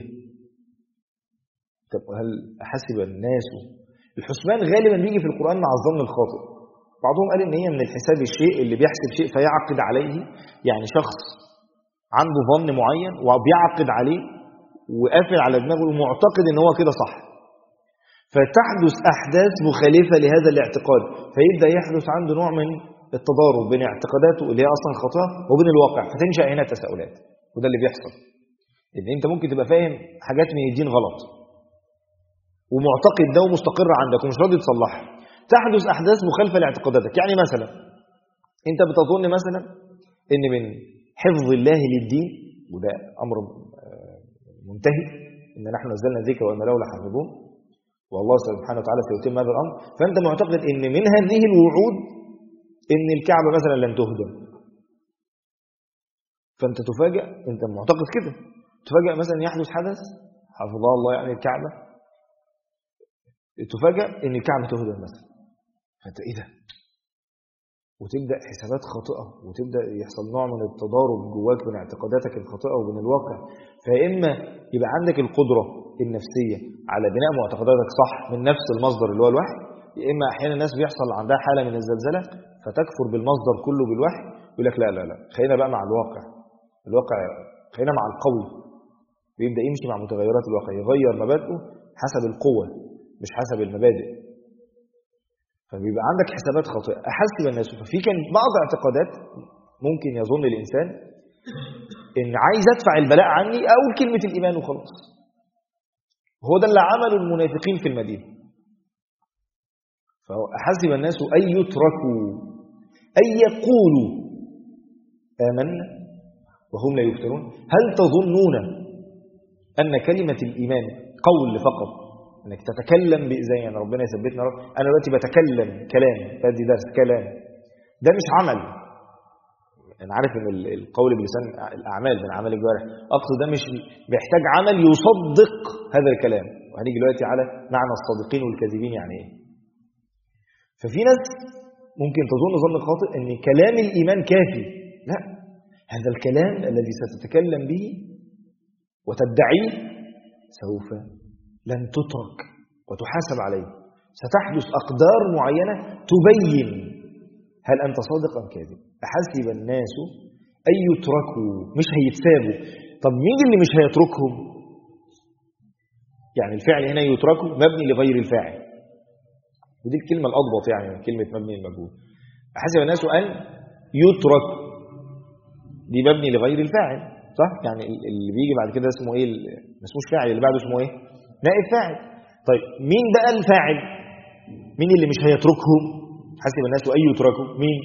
Speaker 1: طب هل حسب الناس؟ الحسبان غالبا بيجي في القرآن مع الظن الخاطئ. بعضهم قال ان هي من الحساب الشيء اللي بيحسب شيء فيعقد عليه. يعني شخص عنده ظن معين وبيعقد عليه وقافل على دماغه ومعتقد ان هو كده صح، فتحدث أحداث مخالفة لهذا الاعتقاد، فيبدأ يحدث عنده نوع من التضارب بين اعتقاداته اللي هي أصلا خاطئة وبين الواقع، فتنشأ هنا تساؤلات. وده اللي بيحصل، إن أنت ممكن تبقى فاهم حاجات من الدين غلط ومعتقد ده ومستقر عندك ومش راضي تصلحها. تحدث أحداث مخالفة لاعتقاداتك. يعني مثلا أنت بتظن مثلا إن من حفظ الله للدين، وده أمر منتهي، إن نحن نزلنا الذكر وإن له لحافظون، والله سبحانه وتعالى سيتم هذا الأمر. فأنت معتقد إن من هذه الوعود إن الكعبة مثلا لن تهدم، فأنت تفاجأ، أنت معتقد كده، تفاجأ مثلا يحدث حدث حفظها الله يعني الكعبة، تفاجأ إن الكعبة تهدم مثلا، فأنت إيه ده؟ وتبدأ حسابات خاطئة، وتبدأ يحصل نوع من التضارب جواك بين اعتقاداتك الخاطئة وبين الواقع. فإما يبقى عندك القدرة النفسية على بناء معتقداتك صح من نفس المصدر اللي هو الوحي، يا إما أحيانا الناس بيحصل عندها حالة من الزلزلة فتكفر بالمصدر كله بالوحي، يقول لك لا لا لا، خلينا بقى مع الواقع، خلينا مع القوي، ويبدأ يمشي مع متغيرات الواقع، يغير مبادئه حسب القوة مش حسب المبادئ. فبيبقى عندك حسابات خاطئة. أحسب الناس، ففي كان بعض اعتقادات ممكن يظن الإنسان إن عايز أدفع البلاء عني أقول كلمة الإيمان وخلاص. هو ده اللي عمله المنافقين في المدينة. فأحسب الناس أن يتركوا أن يقولوا آمنا وهم لا يفتنون. هل تظنون أن كلمة الإيمان قول فقط، انك تتكلم زي يعني ربنا يثبتنا رب، انا دلوقتي بتكلم كلام بدي درس كلام، ده مش عمل. أنا عارف إن القول بلسان الأعمال من أعمال الجوارح، أقصد ده مش بيحتاج عمل يصدق هذا الكلام، وهنيجي دلوقتي على معنى الصادقين والكاذبين يعني إيه. ففي ناس ممكن تظن ظن خاطئ إن كلام الإيمان كافي. لا، هذا الكلام الذي ستتكلم به وتدعيه سوف لن تترك وتحاسب عليه، ستحدث أقدار معينة تبين هل أنت صادق أم كاذب. أحسب الناس أن يتركوا، مش هيتسابوا. طب مين اللي مش هيتركهم؟ يعني الفعل هنا يتركوا مبني لغير الفاعل، ودي الكلمة الأضبط يعني من كلمة مبني للمجهول. أحسب الناس أن يتركوا، دي مبني لغير الفاعل، صح؟ يعني اللي بيجي بعد كده اسمه إيه؟ ما اسموش فاعل، اللي بعده اسمه إيه؟ نائب فاعل. طيب مين بقى الفاعل؟ مين اللي مش هيتركهم؟ حسب الناس أن يتركوا، مين؟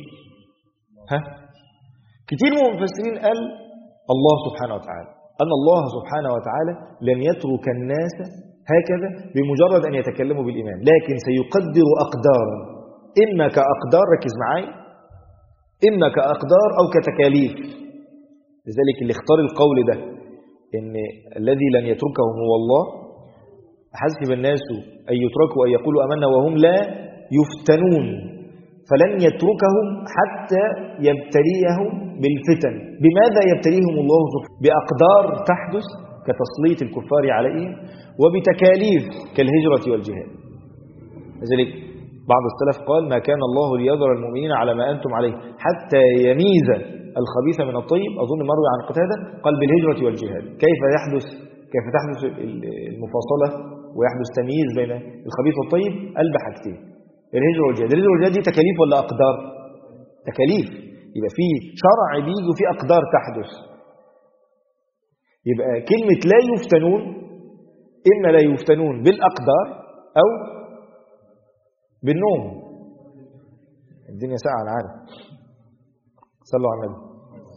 Speaker 1: كتير من المفسرين قال الله سبحانه وتعالى، أن الله سبحانه وتعالى لن يترك الناس هكذا بمجرد أن يتكلموا بالإيمان، لكن سيقدر أقدارا، إما كأقدار، ركز معاي، إما كأقدار أو كتكاليف. لذلك اللي اختار القول ده إن الذي لن يتركهم هو الله. حسب الناس أن يتركوا أن يقولوا أمنا وهم لا يفتنون، فلن يتركهم حتى يبتليهم بالفتن. بماذا يبتليهم الله سبحانه؟ بأقدار تحدث كتسليط الكفار عليهم، وبتكاليف كالهجرة والجهاد. لذلك بعض السلف قال ما كان الله ليذر المؤمنين على ما أنتم عليه حتى يميز الخبيث من الطيب. أظن مروي عن قتادة قال بالهجرة والجهاد. كيف تحدث المفاصلة ويحدث تمييز بين الخبيث والطيب؟ قال بحاجتين، الهجرة والجهاد. الهجرة والجهاد دي تكاليف ولا أقدار؟ تكاليف. يبقى في شرع بيجي وفي أقدار تحدث. يبقى كلمة لا يفتنون إما لا يفتنون بالأقدار أو بالنوم. الدنيا ساعة أنا عارف، صلوا على النبي.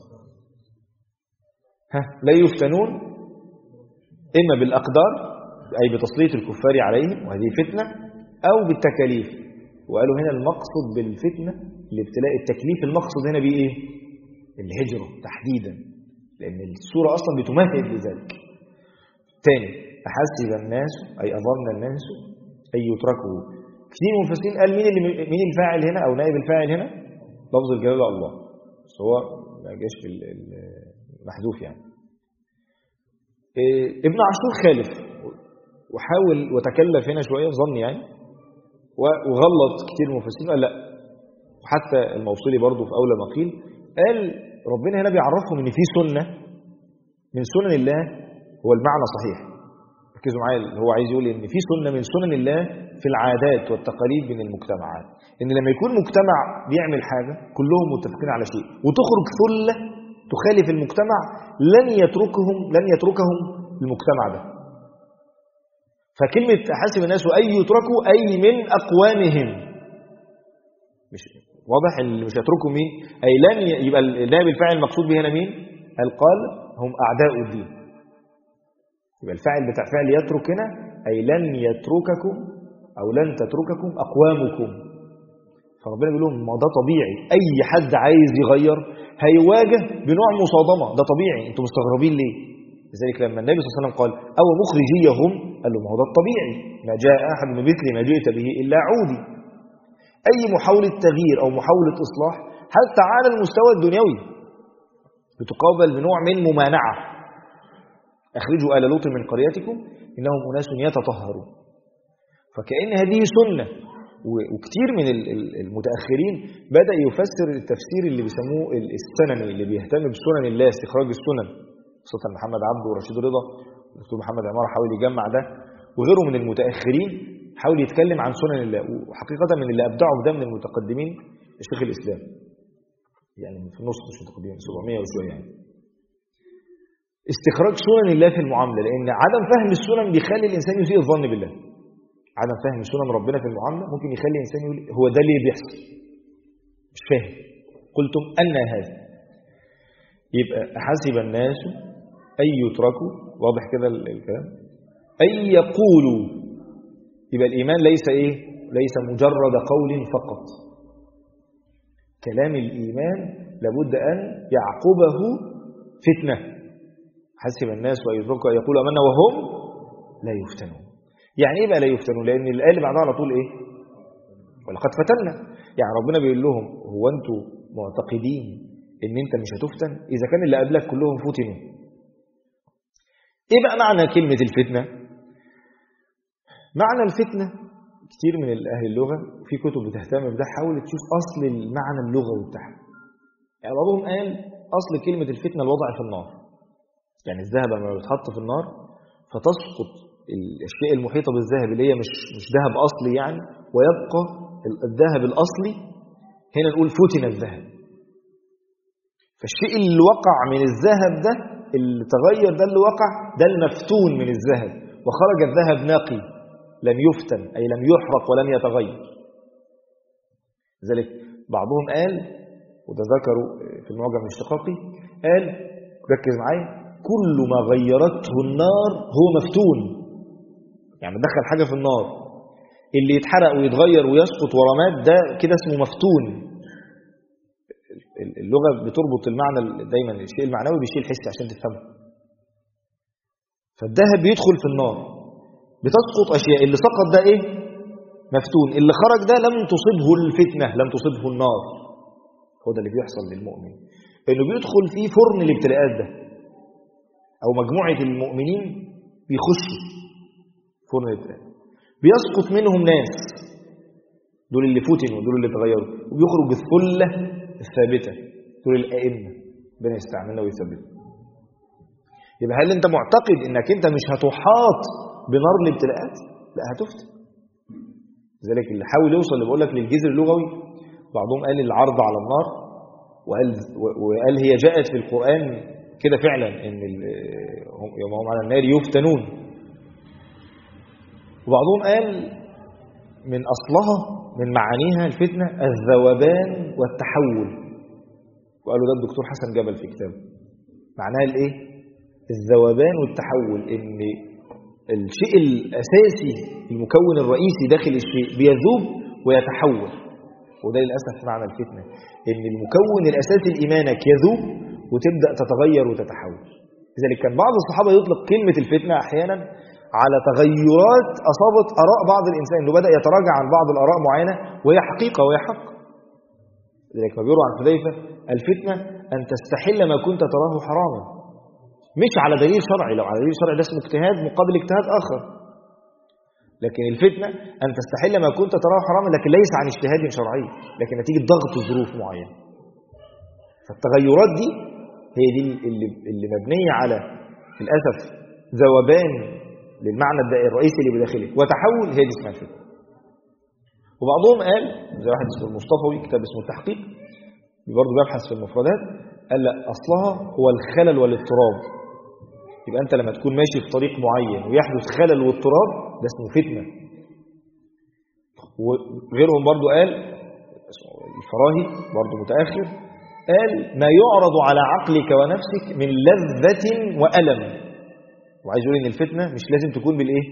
Speaker 1: لا يفتنون إما بالأقدار أي بتسليط الكفار عليهم وهذه فتنة، أو بالتكاليف. وقالوا هنا المقصد بالفتنة الابتلاء التكليف، المقصد هنا بإيه؟ الهجرة تحديدا، لأن السورة أصلا بتمهد لذلك. تاني، أحسب الناس أي أظن الناس أن يتركوا. كثير من المفسرين قال مين الفاعل هنا أو نائب الفاعل هنا؟ لفظ الجلالة الله، بس هو ما جاش في المحذوف يعني. ابن عاشور خالف وحاول وتكلف هنا شوية ظن يعني، وغلط كتير من المفسرين قال لا. وحتى الموصلي برضه في أولى ما قيل قال ربنا هنا بيعرفهم ان في سنة من سنن الله. هو المعنى صحيح، ركزوا معايا، هو عايز يقول ان في سنة من سنن الله في العادات والتقاليد من المجتمعات، ان لما يكون مجتمع بيعمل حاجة كلهم متفقين على شيء وتخرج ثلة تخالف المجتمع لن يتركهم المجتمع ده. فكلمة حسب الناس أن يتركوا أي من أقوامهم، مش واضح اللي مش هيتركوا مين؟ أي لن يبقى النائب الفاعل المقصود به هنا مين؟ قال هم أعداء الدين. يبقى الفاعل بتاع فعل يترك هنا أي لن يترككم أو لن تترككم أقوامكم. فربنا بيقول لهم ما ده طبيعي، أي حد عايز يغير هيواجه بنوع مصادمة، ده طبيعي، انتم مستغربين ليه؟ لذلك لما النبي صلى الله عليه وسلم قال أو مخرجيهم، قال له ما هو ده الطبيعي، ما جاء أحد بمثل ما جئت به إلا عودي. أي محاولة تغيير أو محاولة إصلاح حتى على المستوى الدنيوي بتقابل بنوع من ممانعة. أخرجوا آل لوط من قريتكم إنهم أناس يتطهرون. فكأن هذه سنة. وكتير من المتأخرين بدأ يفسر التفسير اللي بيسموه السنني، اللي بيهتم بسنن الله، استخراج السنن، خصوصا محمد عبده ورشيد رضا والدكتور محمد عمار حاول يجمع ده، وغيره من المتأخرين حاول يتكلم عن سنن الله. وحقيقة من اللي أبدعوا ده من المتقدمين الشيخ الإسلام، يعني في النص مش متقدمين 700 وشوية يعني. استخراج سنن الله في المعاملة، لأن عدم فهم السنن بيخلي الإنسان يسيء الظن بالله. عدم فهم سنن ربنا في المعاملة ممكن يخلي الإنسان يقول هو ده ليه بيحصل، مش فاهم. قلتم أن هذا. يبقى حسب الناس أن يتركوا، واضح كده الكلام، أن يقولوا. يبقى الإيمان ليس إيه؟ ليس مجرد قول فقط. كلام الإيمان لابد أن يعقبه فتنة. حسب الناس ويتركوا أن يقولوا آمنا وهم لا يفتنون. يعني إيه بقى لا يفتنون؟ لأن الآية اللي بعدها على طول إيه؟ ولقد فتنا. يعني ربنا بيقول لهم هو أنتوا معتقدين إن أنت مش هتفتن إذا كان اللي قبلك كلهم فتنوا؟ إيه بقى معنى كلمة الفتنة؟ معنى الفتنة كتير من أهل اللغة في كتب بتهتم بده، حاول تشوف أصل المعنى اللغوي بتاعها. يعني بعضهم قال أصل كلمة الفتنة الوضع في النار. يعني الذهب لما بيتحط في النار فتسقط الأشياء المحيطة بالذهب اللي هي مش ذهب أصلي يعني، ويبقى الذهب الأصلي. هنا نقول فتن الذهب. فالشيء اللي وقع من الذهب ده، اللي تغير ده، اللي وقع ده المفتون من الذهب، وخرج الذهب نقي لم يفتن، أي لم يحرق ولم يتغير. لذلك بعضهم قال، وده ذكروا في المعجم الاشتقاقي، قال ركز معايا: كل ما غيرته النار هو مفتون. يعني دخل حاجة في النار اللي يتحرق ويتغير ويسقط ورماد ده كده اسمه مفتون. اللغة بتربط المعنى دايما الشيء المعنوي بالشيء الحسي عشان تفهمه. فالذهب بيدخل في النار بتسقط أشياء، اللي سقط ده إيه؟ مفتون. اللي خرج ده لم تصبه الفتنة، لم تصبه النار. هو ده اللي بيحصل للمؤمن، إنه بيدخل فيه فرن الابتلاءات ده، أو مجموعة المؤمنين بيخشوا فرن الابتلاءات، بيسقط منهم ناس، دول اللي فتنوا، دول اللي تغيروا، وبيخرج الثلة الثابتة، دول الأئمة. ربنا يستعملنا ويثبتنا. يبقى هل أنت معتقد إنك أنت مش هتحاط بنار الابتلاءات؟ لا، هتفتن. لذلك اللي حاول يوصل اللي بقول لك للجذر اللغوي، بعضهم قال العرض على النار، وقال هي جاءت في القرآن كده فعلا، إن يوم هم على النار يفتنون. وبعضهم قال من أصلها، من معانيها الفتنة، الذوبان والتحول، وقالوا ده الدكتور حسن جبل في كتابه. معناها الايه؟ الذوبان والتحول، ان الشيء الأساسي المكون الرئيسي داخل الشيء بيذوب ويتحول. وده للأسف معنى الفتنة، ان المكون الأساسي لإيمانك يذوب وتبدأ تتغير وتتحول. لذلك كان بعض الصحابة يطلق كلمة الفتنة أحيانا على تغيرات أصابت آراء بعض الإنسان، إنه بدأ يتراجع عن بعض الآراء معينة وهي حقيقة وهي حق. لذلك ما بيروى عن حذيفة: الفتنة أن تستحل ما كنت تراه حراما. مش على دليل شرعي، لو على دليل شرعي ده اسمه اجتهاد مقابل اجتهاد آخر. لكن الفتنة أن تستحل ما كنت تراه حراما، لكن ليس عن اجتهاد شرعي، لكن نتيجة ضغط ظروف معينة. فالتغيرات دي هي دي اللي مبنية على للأسف ذوبان للمعنى الرئيسي اللي بداخله، وتحول، هي دي اسمها الفتنة. وبعضهم قال زي واحد اسمه المصطفوي، كتاب اسمه التحقيق، برضه بيبحث في المفردات، قال لا، أصلها هو الخلل والاضطراب. يبقى أنت لما تكون ماشي في طريق معين ويحدث خلل واضطراب، ده اسمه فتنة. وغيرهم برضه قال، الفراهي برضه متأخر، قال ما يعرض على عقلك ونفسك من لذة وألم. وعايز يقول ان الفتنة مش لازم تكون بالايه؟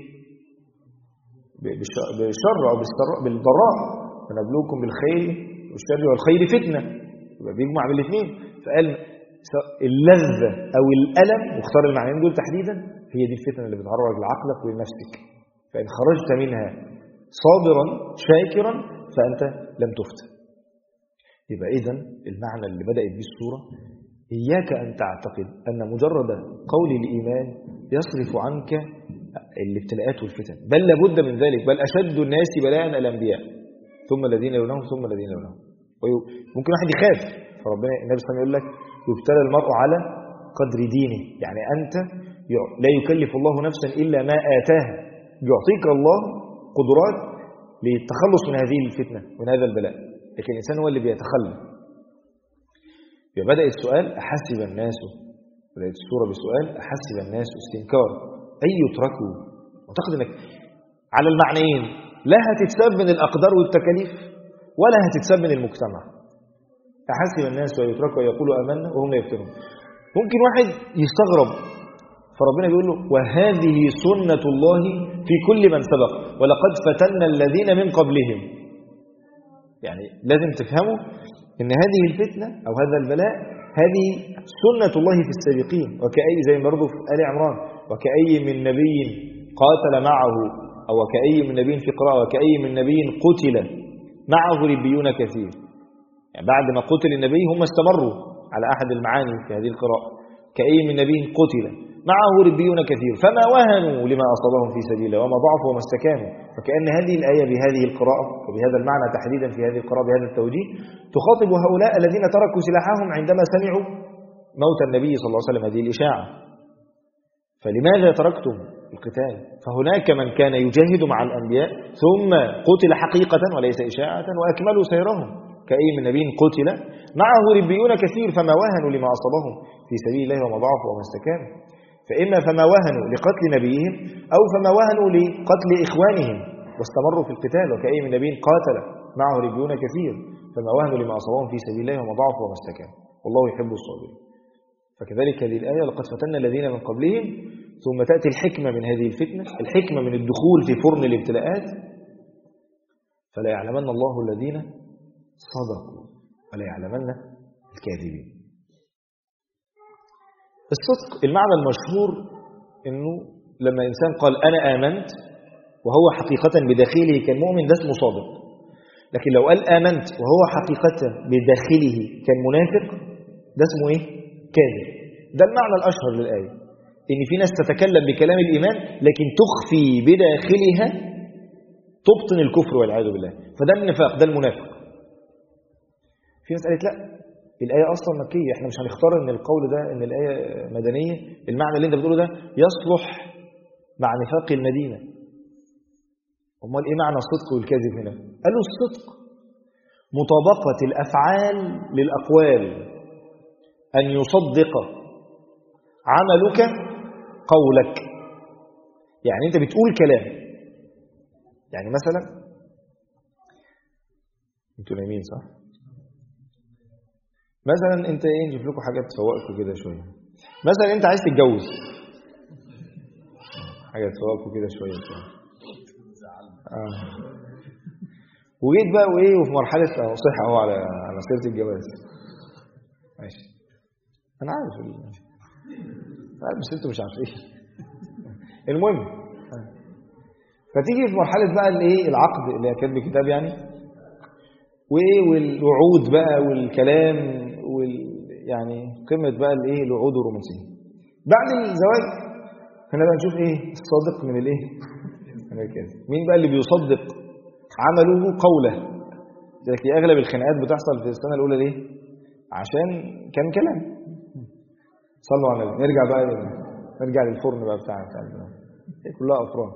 Speaker 1: بالشر او بالضراء. ونبلوكم بالخير والشر والخير فتنة، يبقى بيجمع بالاثنين. فقال اللذة او الألم، واختار المعنيين دول تحديدا، هي دي الفتنة اللي بتعرض لعقلك ولنفسك. فإن خرجت منها صابرا شاكرا فأنت لم تفتن. يبقى إذن المعنى اللي بدأت به السورة: إياك أن تعتقد أن مجرد قول الإيمان يصرف عنك الابتلاءات والفتن، بل لابد من ذلك، بل أشد الناس بلاء الأنبياء، ثم الذين يلونهم ثم الذين يلونهم. ممكن واحد يخاف، فربنا النبي صلى الله عليه وسلم يقول لك: يبتلى المرء على قدر دينه. يعني أنت لا يكلف الله نفسا إلا ما آتاها، يعطيك الله قدرات للتخلص من هذه الفتنة من هذا البلاء، لكن الإنسان هو اللي بيتخلى. بدأ السؤال: أحسب الناس، بدأت السورة بسؤال: أحسب الناس، استنكار، أي يتركوا. أعتقد أنك على المعنيين لا هتتسبب من الأقدار والتكاليف ولا هتتسبب من المجتمع. أحسب الناس ويتركوا ويقولوا آمنا وهم لا يفتنون. ممكن واحد يستغرب، فربنا بيقول له: وهذه سنة الله في كل من سبق ولقد فتنا الذين من قبلهم. يعني لازم تفهموا إن هذه الفتنة أو هذا البلاء هذه سنة الله في السابقين، وكأي زي ما برضه في آل عمران وكأي من نبي قاتل معه، أو وكأي من نبي في قراءة وكأي من نبي قتل معه ربيون كثير، يعني بعد ما قتل النبي هم استمروا على أحد المعاني في هذه القراءة، كأي من نبي قتل معه ربيون كثير فما وهنوا لما أصابهم في سبيل الله وما ضعفوا وما استكانوا. فكأن هذه الآية بهذه القراءة وبهذا المعنى تحديدا في هذه القراءة بهذا التوجيه تخاطب هؤلاء الذين تركوا سلاحهم عندما سمعوا موت النبي صلى الله عليه وسلم، هذه الإشاعة. فلماذا تركتم القتال؟ فهناك من كان يجاهد مع الأنبياء ثم قتل حقيقة وليس إشاعة وأكملوا سيرهم، كأي من نبي قتل معه ربيون كثير فما وهنوا لما أصابهم في سبيل الله وما ضعفوا وما استكانوا. فإما فما وهنوا لقتل نبيهم أو فما وهنوا لقتل إخوانهم واستمروا في القتال، وكأي من نبي قاتل معه ربيون كثير فما وهنوا لما أصابهم في سبيل الله وما ضعفوا وما استكانوا والله يحب الصابرين. فكذلك هذه الآية لقد فتنا الذين من قبلهم، ثم تأتي الحكمة من هذه الفتنة، الحكمة من الدخول في فرن الابتلاءات، فلا يعلمن الله الذين صدقوا ولا يعلمن الكاذبين. الصدق المعنى المشهور إنه لما إنسان قال أنا آمنت وهو حقيقة بداخله كان مؤمن ده اسمه صادق، لكن لو قال آمنت وهو حقيقة بداخله كان منافق ده اسمه إيه؟ كاذب. ده المعنى الأشهر للآية، إن في ناس تتكلم بكلام الإيمان لكن تخفي بداخلها تبطن الكفر والعياذ بالله، فده النفاق، ده المنافق. في ناس قالت لا الآية أصلا مكية، احنا مش هنختار ان القول ده ان الآية مدنية، المعنى اللي انت بتقوله ده يصلح مع نفاق المدينة. امال ايه معنى الصدق والكذب هنا؟ قالوا الصدق مطابقة الأفعال للأقوال، أن يصدق عملك قولك. يعني انت بتقول كلام، يعني مثلا انتوا نايمين صح؟ مثلا انت ايه نجيب لكم حاجات تفوقكم كده شويه. مثلا انت عايز تتجوز، حاجه تفوقكم كده شويه. وجيت بقى وايه وفي مرحله صح اهو على سيره الجواز. ماشي انا عارف بس انتوا مش عارفين. المهم فتيجي في مرحله بقى الايه العقد اللي هي كاتب كتاب يعني، وايه والوعود بقى والكلام يعني قمه بقى الايه الوعود والرومانسيه. بعد الزواج هنا بقى نشوف ايه الصادق من الايه من الكاذب. مين بقى اللي بيصدق عمله قوله؟ لكن اغلب الخناقات بتحصل في السنه الاولى ليه؟ عشان كان كلام. صلوا على النبي. نرجع للفرن بقى بتاعنا كلها افران.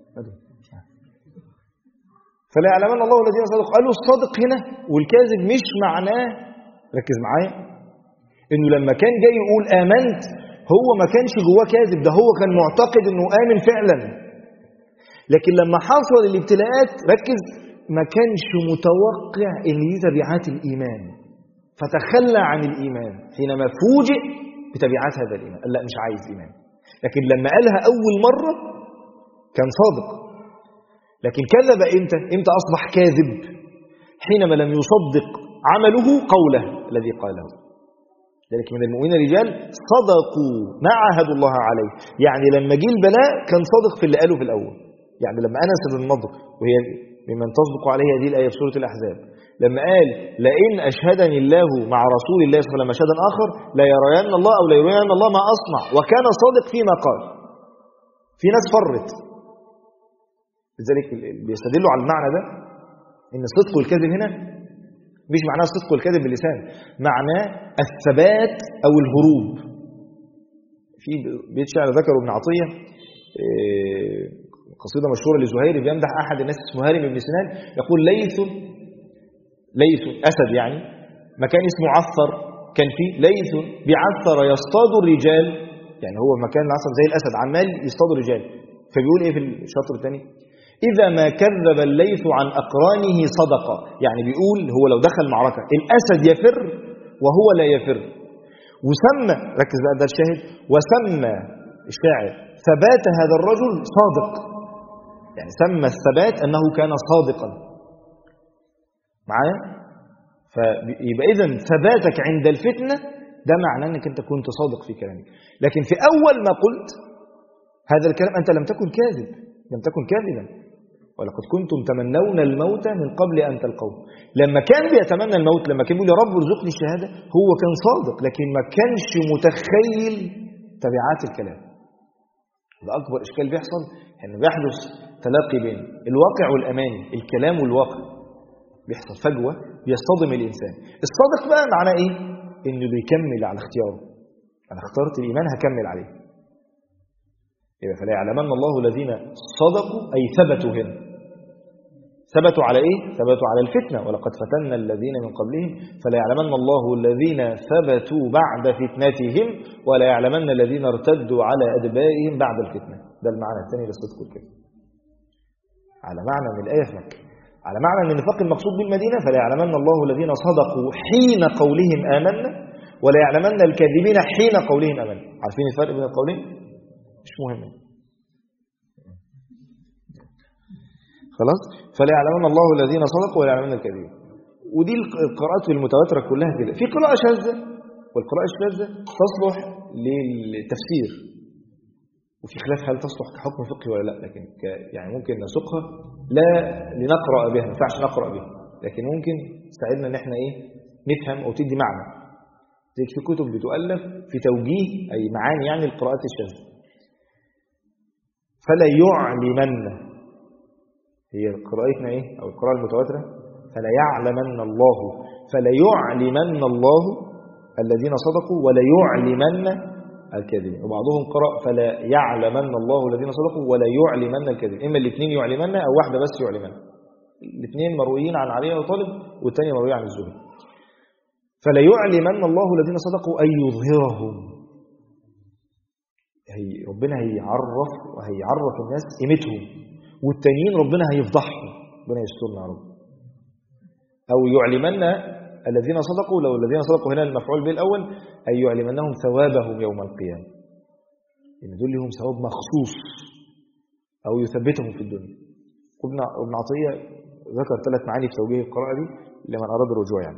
Speaker 1: فلا يعلمن الله الذين صدقوا. قالوا الصادق هنا والكاذب مش معناه، ركز معايا، انه لما كان جاي يقول آمنت هو ما كانش جواه كاذب، ده هو كان معتقد انه آمن فعلا، لكن لما حصل الابتلاءات ركز ما كانش متوقع ان دي تبعات الإيمان فتخلى عن الإيمان حينما فوجئ بتبعات هذا الإيمان. قال لا مش عايز إيمان، لكن لما قالها أول مرة كان صادق. لكن كذب امتى أصبح كاذب؟ حينما لم يصدق عمله قوله الذي قاله. ذلك من المؤمنين رجال صدقوا ما عاهدوا الله عليه، يعني لما جه البلاء كان صادق في اللي قاله في الأول. يعني لما أنس بن النضر، وهي ممن تصدق عليه هذه الآية في سورة الأحزاب، لما قال لئن أشهدني الله مع رسول الله صلى الله عليه وسلم مشهدا آخر لا يرين الله أو لا يرين الله ما أصنع، وكان صادق فيما قال. في ناس فرت، لذلك بيستدلوا على المعنى ده ان الصدق والكذب هنا مش معناه الصدق والكذب باللسان، معناه الثبات او الهروب. في بيت شعر ذكره ابن عطيه قصيده مشهوره لزهير بيمدح احد الناس اسمه هارم بن سنان، يقول ليث اسد، يعني مكان اسمه عثر كان فيه ليث بعثر يصطاد الرجال، يعني هو مكان عثر زي الاسد عمال يصطاد الرجال. فبيقول ايه في الشطر الثاني؟ إذا ما كذب الليث عن أقرانه صدقة، يعني بيقول هو لو دخل معركة الأسد يفر وهو لا يفر. وسمى، ركز بقى ده الشاهد، وسمى الشاعر ثبات هذا الرجل صادق، يعني سمى الثبات أنه كان صادقا معايا. فيبقى إذن ثباتك عند الفتنة ده معناه أنك أنت كنت صادق في كلامك. لكن في أول ما قلت هذا الكلام أنت لم تكن كاذب، لم تكن كاذبا. ولقد كنتم تمنون الموت من قبل أن تلقوه. لما كان بيتمنى الموت، لما كان بيقول يا رب ارزقني الشهادة، هو كان صادق، لكن ما كانش متخيل تبعات الكلام. ده أكبر إشكال بيحصل، إنه بيحدث تلاقي بين الواقع والأماني، الكلام والواقع، بيحصل فجوة بيصطدم الإنسان. الصادق بقى معناه إيه؟ إنه بيكمل على اختياره. أنا اخترت الإيمان هكمل عليه. يبقى فلا يعلمن الله الذين صدقوا، أي ثبتوا هنا. ثبتوا على إيه؟ ثبتوا على الفتنة، ولقد فتنا الذين من قبلهم فلا يعلمن الله الذين ثبتوا بعد فتنتهم ولا يعلمن الذين ارتدوا على أدبارهم بعد الفتنة. ده المعنى الثاني للصدق الكذب. على معنى من الآية في مكة، على معنى من النفاق المقصود بالمدينة فلا يعلمن الله الذين صدقوا حين قولهم آمنا ولا يعلمن الكاذبين حين قولهم آمنا. عارفين الفرق بين القولين؟ مش مهم. خلاص؟ فلا يعلمن الله الذين صدقوا ولا يعلمن الكاذبين. ودي القراءات المتواترة كلها كده. في قراءة شاذة، والقراءة الشاذة تصلح للتفسير، وفي خلاف هل تصلح كحكم فقهي ولا لا، لكن يعني ممكن نسوقها لا لنقرأ بها، ما ينفعش نقرأ بها، لكن ممكن تساعدنا ان احنا نفهم او تدي معنى. زي في كتب بتؤلف في توجيه اي معاني يعني القراءات الشاذة. فلا يعلمن، هي قراءتنا او القراءة المتواترة فلا يعلمن الله، فلا يعلمن الله الذين صدقوا ولا يعلمن الكاذبين. وبعضهم قرأ فلا يعلمن الله الذين صدقوا ولا يعلمن الكاذبين. إما الاثنين يعلمن أو واحدة بس يعلمن. الاثنين مرويين عن علي وطالب، والثاني مروي عن الزهري. فلا يعلمن الله الذين صدقوا أن يظهرهم. ربنا هيعرف الناس قيمتهم، والتانيين ربنا هيفضحهم. ربنا يسترنا يا رب. أو يعلمن الذين صدقوا، لو الذين صدقوا هنا المفعول به الأول، أي يعلمنهم ثوابهم يوم القيامة، إن دول لهم ثواب مخصوص، أو يثبتهم في الدنيا. ابن عطية ذكر 3 معاني في توجيه القراءة دي لمن أراد الرجوع يعني.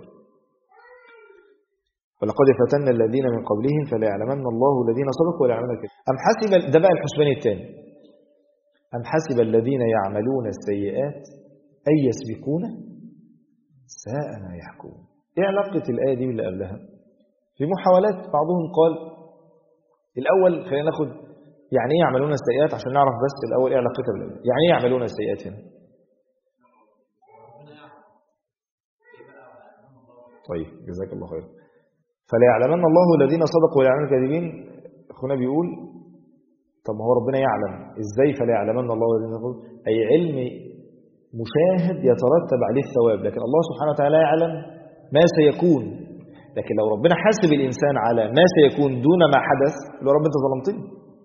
Speaker 1: ولقد فتنا الذين من قبلهم فلا يعلمن الله الذين صدقوا ولا يعلمن الكاذبين. أم حسب، ده بقى الحسبان الثاني، أم حسب الذين يعملون السيئات أن يسبقون ساء ما يحكمون. ايه علاقة الآية دي باللي قبلها؟ في محاولات بعضهم قال الأول، خلينا ناخد يعني ايه يعملون السيئات عشان نعرف بس الأول ايه علاقتها بالأول. يعني ايه يعملون السيئات هنا؟ طيب جزاك الله خير. فلا يعلمن الله الذين صدقوا ولا يعلمن الكاذبين. اخونا بيقول طب ما هو ربنا يعلم ازاي فلا يعلمن الله الذين صدقوا؟ أي علم مشاهد يترتب عليه الثواب، لكن الله سبحانه وتعالى يعلم ما سيكون. لكن لو ربنا حاسب الإنسان على ما سيكون دون ما حدث، لو رب انت ظلمتني،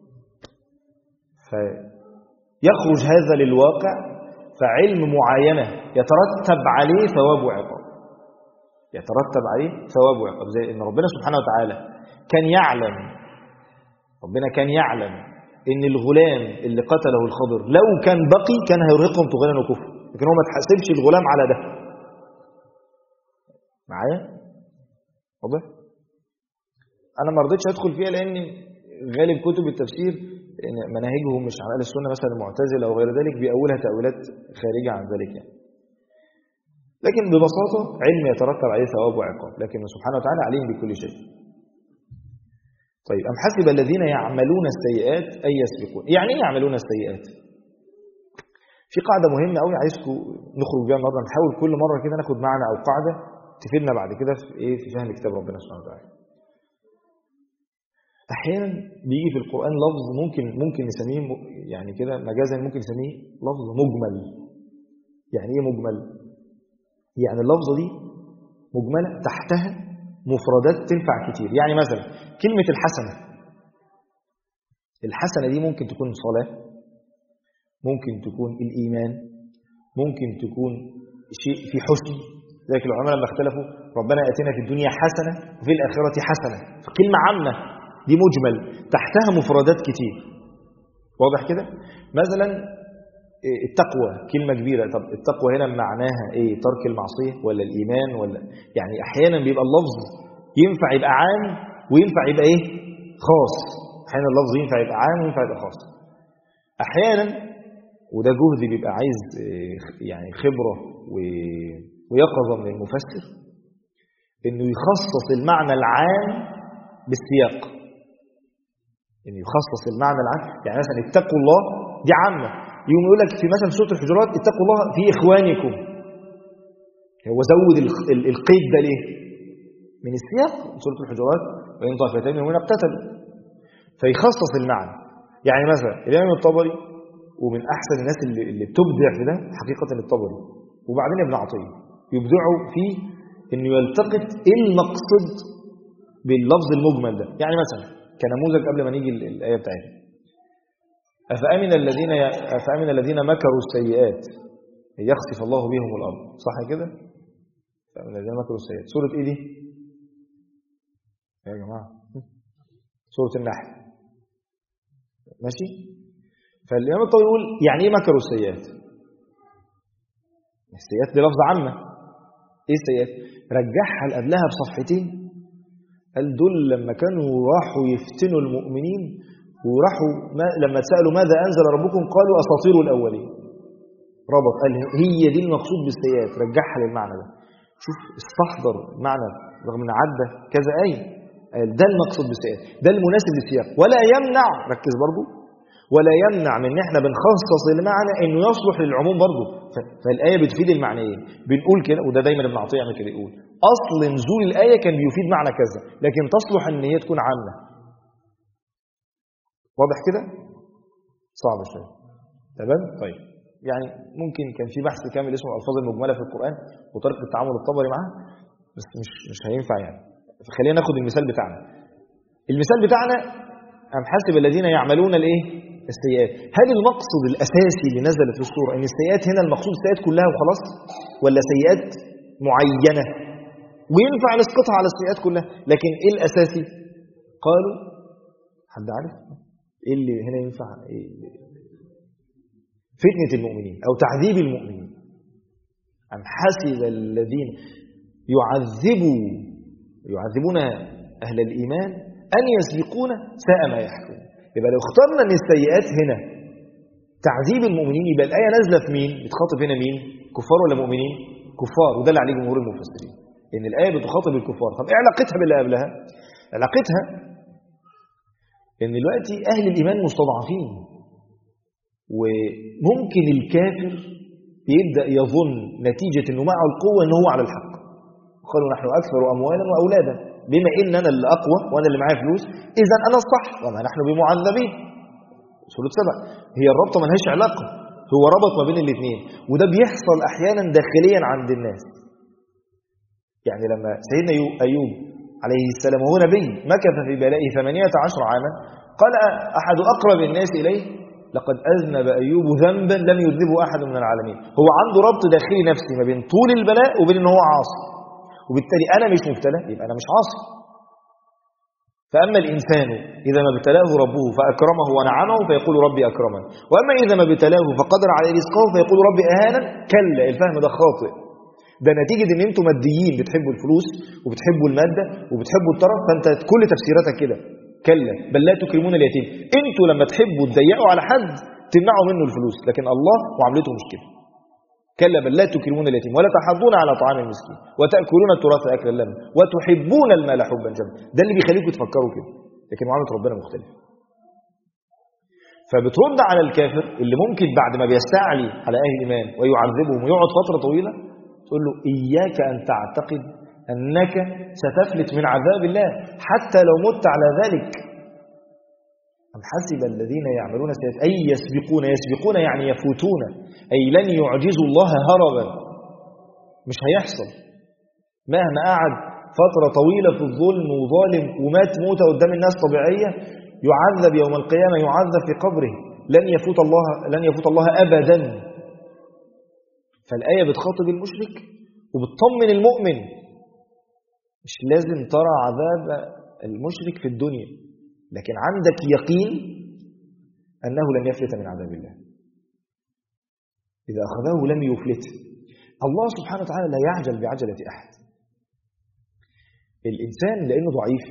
Speaker 1: فيخرج هذا للواقع، فعلم معينة يترتب عليه ثواب وعقاب، يترتب عليه ثواب وعقاب. زي ان ربنا سبحانه وتعالى كان يعلم، ربنا كان يعلم ان الغلام اللي قتله الخضر لو كان بقي كان هيرهقهم طغيانا وكفر، لكن هو ما تحاسبش الغلام على ده. معايا؟ واضح؟ انا ما رضيتش ادخل فيها لان غالب كتب التفسير مناهجهم مش على اهل السنه، مثلا المعتزله او غير ذلك، بيأولها تأويلات خارجه عن ذلك يعني. لكن ببساطه علم يترتب عليه ثواب وعقاب، لكن سبحانه وتعالى عليم بكل شيء. طيب أم حسب الذين يعملون السيئات أن يسبقون. يعني ايه يعملون السيئات؟ في قاعدة مهمة قوي عايزكم نخرج بيها النهارده، نحاول كل مرة كده ناخد معنى أو قاعدة تفيدنا بعد كده في فهم كتاب ربنا سبحانه وتعالى. أحيانا بيجي في القرآن لفظ ممكن نسميه يعني كده مجازا، ممكن نسميه لفظ مجمل. يعني ايه مجمل؟ يعني اللفظة دي مجملة تحتها مفردات تنفع كتير. يعني مثلا كلمة الحسنة دي ممكن تكون صلاة، ممكن تكون الإيمان، ممكن تكون شيء في حسن. ذلك العلماء لما اختلفوا ربنا يأتينا في الدنيا حسنة وفي الآخرة حسنة، كلمة عامة دي مجمل تحتها مفردات كتير. واضح كده؟ مثلا التقوى كلمة كبيرة. طب التقوى هنا معناها ايه؟ ترك المعصية ولا الإيمان ولا يعني أحيانا بيبقى اللفظ ينفع يبقى عام وينفع يبقى ايه؟ خاص. أحيانا اللفظ ينفع يبقى عام وينفع يبقى خاص. أحيانا وده جهد بيبقى عايز يعني خبرة ويقظة من المفسر إنه يخصص المعنى العام بالسياق. إنه يخصص المعنى العام، يعني مثلا اتقوا الله دي عامة، يقوم يقول لك في مثلا سورة الحجرات اتقوا الله في إخوانكم. هو زود القيد ده ليه؟ من السياق سورة الحجرات وإن طائفتين منهم اقتتلوا، فيخصص المعنى. يعني مثلا الإمام الطبري ومن أحسن الناس اللي بتبدع في ده حقيقة الطبري وبعدين ابن عطية يبدعوا فيه إنه يلتقط المقصد باللفظ المجمل ده. يعني مثلا كنموذج قبل ما نيجي الآية بتاعتنا، أفأمن الذين مكروا السيئات يخسف الله بهم الأرض، صح كده؟ أفأمن الذين مكروا السيئات، سورة إيه دي؟ يا جماعة سورة النحل، ماشي؟ فالإمام الطويل يقول يعني إيه مكروا السيئات؟ السيئات دي لفظ عامة. إيه السيئات؟ رجعها قبلها بصفحتين، قال دول لما كانوا راحوا يفتنوا المؤمنين وراحوا لما تسألوا ماذا أنزل ربكم قالوا أساطير الأولين. ربط قال هي دي المقصود بالسيئات، رجعها للمعنى ده. شوف استحضر معنى رغم ان عدى كذا آية، قال ده المقصود بالسيئات، ده المناسب للسياق. ولا يمنع، ركز برضو، ولا يمنع من ان احنا بنخصص المعنى انه يصلح للعموم برضو. فالآية بتفيد المعنيين. بنقول كده، وده دايما ابن عطية يعمل كده، يقول اصل نزول الآية كان بيفيد معنى كذا لكن تصلح ان هي تكون عامة. واضح كده؟ صعب شويه. تمام؟ طيب يعني ممكن كان في بحث كامل اسمه الألفاظ المجملة في القرآن وطريقة التعامل الطبري معها، بس مش هينفع يعني. فخلينا ناخد المثال بتاعنا. المثال بتاعنا أم حسب الذين يعملون الايه؟ السيئات. هل المقصد الأساسي اللي نزلت في السورة ان السيئات هنا المقصود السيئات كلها وخلاص، ولا سيئات معينة وينفع نسقطها على السيئات كلها؟ لكن ايه الأساسي؟ قالوا، حد عارف ايه اللي هنا ينفع؟ إيه؟ فتنة المؤمنين أو تعذيب المؤمنين. أم حسب الذين يعذبون أهل الإيمان أن يسبقون ساء ما يحكمون. يبقى لو اخترنا أن السيئات هنا تعذيب المؤمنين، يبقى الآية نازلة في مين؟ بتخاطب هنا مين؟ كفار ولا مؤمنين؟ كفار. وده اللي عليه جمهور المفسرين، إن الآية بتخاطب الكفار. طب إيه علاقتها باللي قبلها؟ علاقتها إن دلوقتي أهل الإيمان مستضعفين، وممكن الكافر يبدأ يظن نتيجة أنه معه القوة أنه هو على الحق. قالوا نحن أكثر أموالا وأولادا، بما إن أنا اللي أقوى وأنا اللي معايا فلوس إذن أنا الصح وما نحن بمعذبين. سورة 7. هي الربطة ما لهاش علاقة، هو ربط ما بين الاثنين. وده بيحصل أحيانا داخليا عند الناس. يعني لما سيدنا أيوب عليه السلام وهو نبي مكث في بلائه 18 عاما، قال أحد أقرب الناس إليه لقد أذنب أيوب ذنبا لم يذنبه أحد من العالمين. هو عنده ربط داخلي نفسي ما بين طول البلاء وبين أنه هو عاصي، وبالتالي أنا مش مبتلى يبقى أنا مش عاصي. فأما الإنسان إذا ما ابتلاه ربه فأكرمه ونعمه فيقول ربي أكرمن، وأما إذا ما ابتلاه فقدر عليه رزقه فيقول ربي أهانا. كلا، الفهم ده خاطئ. ده نتيجة ان انتم ماديين، بتحبوا الفلوس وبتحبوا المادة وبتحبوا الطرف، فانت كل تفسيراتك كده. كلا بل لا تكرمون اليتيم. انتوا لما تحبوا تضيقوا على حد تمنعوا منه الفلوس، لكن الله معاملته مش كده. كلا بل لا تكرمون اليتيم ولا تحضون على طعام المسكين وتأكلون التراث أكلا لما وتحبون المال حبا جما. ده اللي بيخليكم تفكروا كده، لكن معاملة ربنا مختلفة. فبترد على الكافر اللي ممكن بعد ما بيستعلي على أهل الإيمان ويعذبهم ويقعد فترة طويلة، تقول له إياك أن تعتقد أنك ستفلت من عذاب الله حتى لو مت على ذلك. أم حسب الذين يعملون السيئات أي يسبقون يعني يفوتون، أي لن يعجزوا الله هربا. مش هيحصل مهما قعد فترة طويلة في الظلم وظالم ومات موتة قدام الناس طبيعية، يعذب يوم القيامة، يعذب في قبره، لن يفوت الله أبدا. فالآية بتخاطب المشرك وبتطمن المؤمن. مش لازم ترى عذاب المشرك في الدنيا، لكن عندك يقين أنه لن يفلت من عذاب الله. إذا أخذه لم يفلته. الله سبحانه وتعالى لا يعجل بعجلة أحد. الإنسان لأنه ضعيف،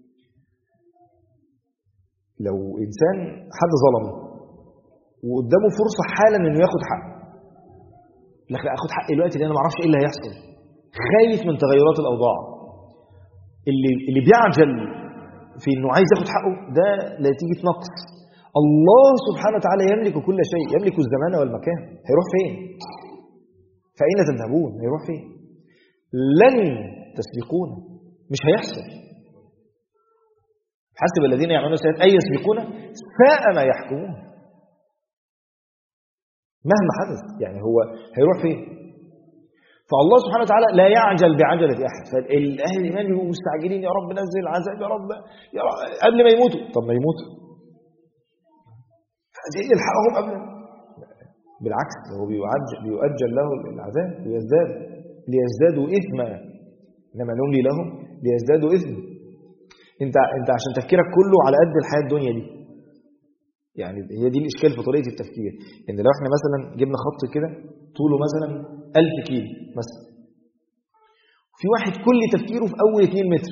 Speaker 1: لو إنسان حد ظلمه وقدامه فرصة حالا إنه ياخد حق، لكن أخد حق دلوقتي لأن ما أعرفش إيه اللي هيحصل، خايف من تغيرات الأوضاع. اللي بيعجل في إنه عايز ياخد حقه ده نتيجة نقص. الله سبحانه وتعالى يملك كل شيء، يملك الزمان والمكان. هيروح فين؟ فأين تذهبون؟ هيروح فين؟ لن تسبقون، مش هيحصل. حسب الذين يعملون السيئات أن يسبقون ساء ما يحكمون. مهما حدث يعني هو هيروح فين؟ فالله سبحانه وتعالى لا يعجل بعجلة أحد. فالأهل الإيمان يبقوا مستعجلين، يا رب نزل العذاب، يا رب قبل ما يموتوا. طب ما يموتوا عايزين نلحقهم قبل. بالعكس، هو بيؤجل له العذاب ليزدادوا إثما، إنما نملي لهم ليزدادوا إثما. انت عشان تفكيرك كله على قد الحياة الدنيا دي. يعني هي دي الإشكال في طريقة التفكير، إن لو احنا مثلا جبنا خط كده طوله مثلا 1000 كيلو مثلا، في واحد كل تفكيره في أول 2 متر،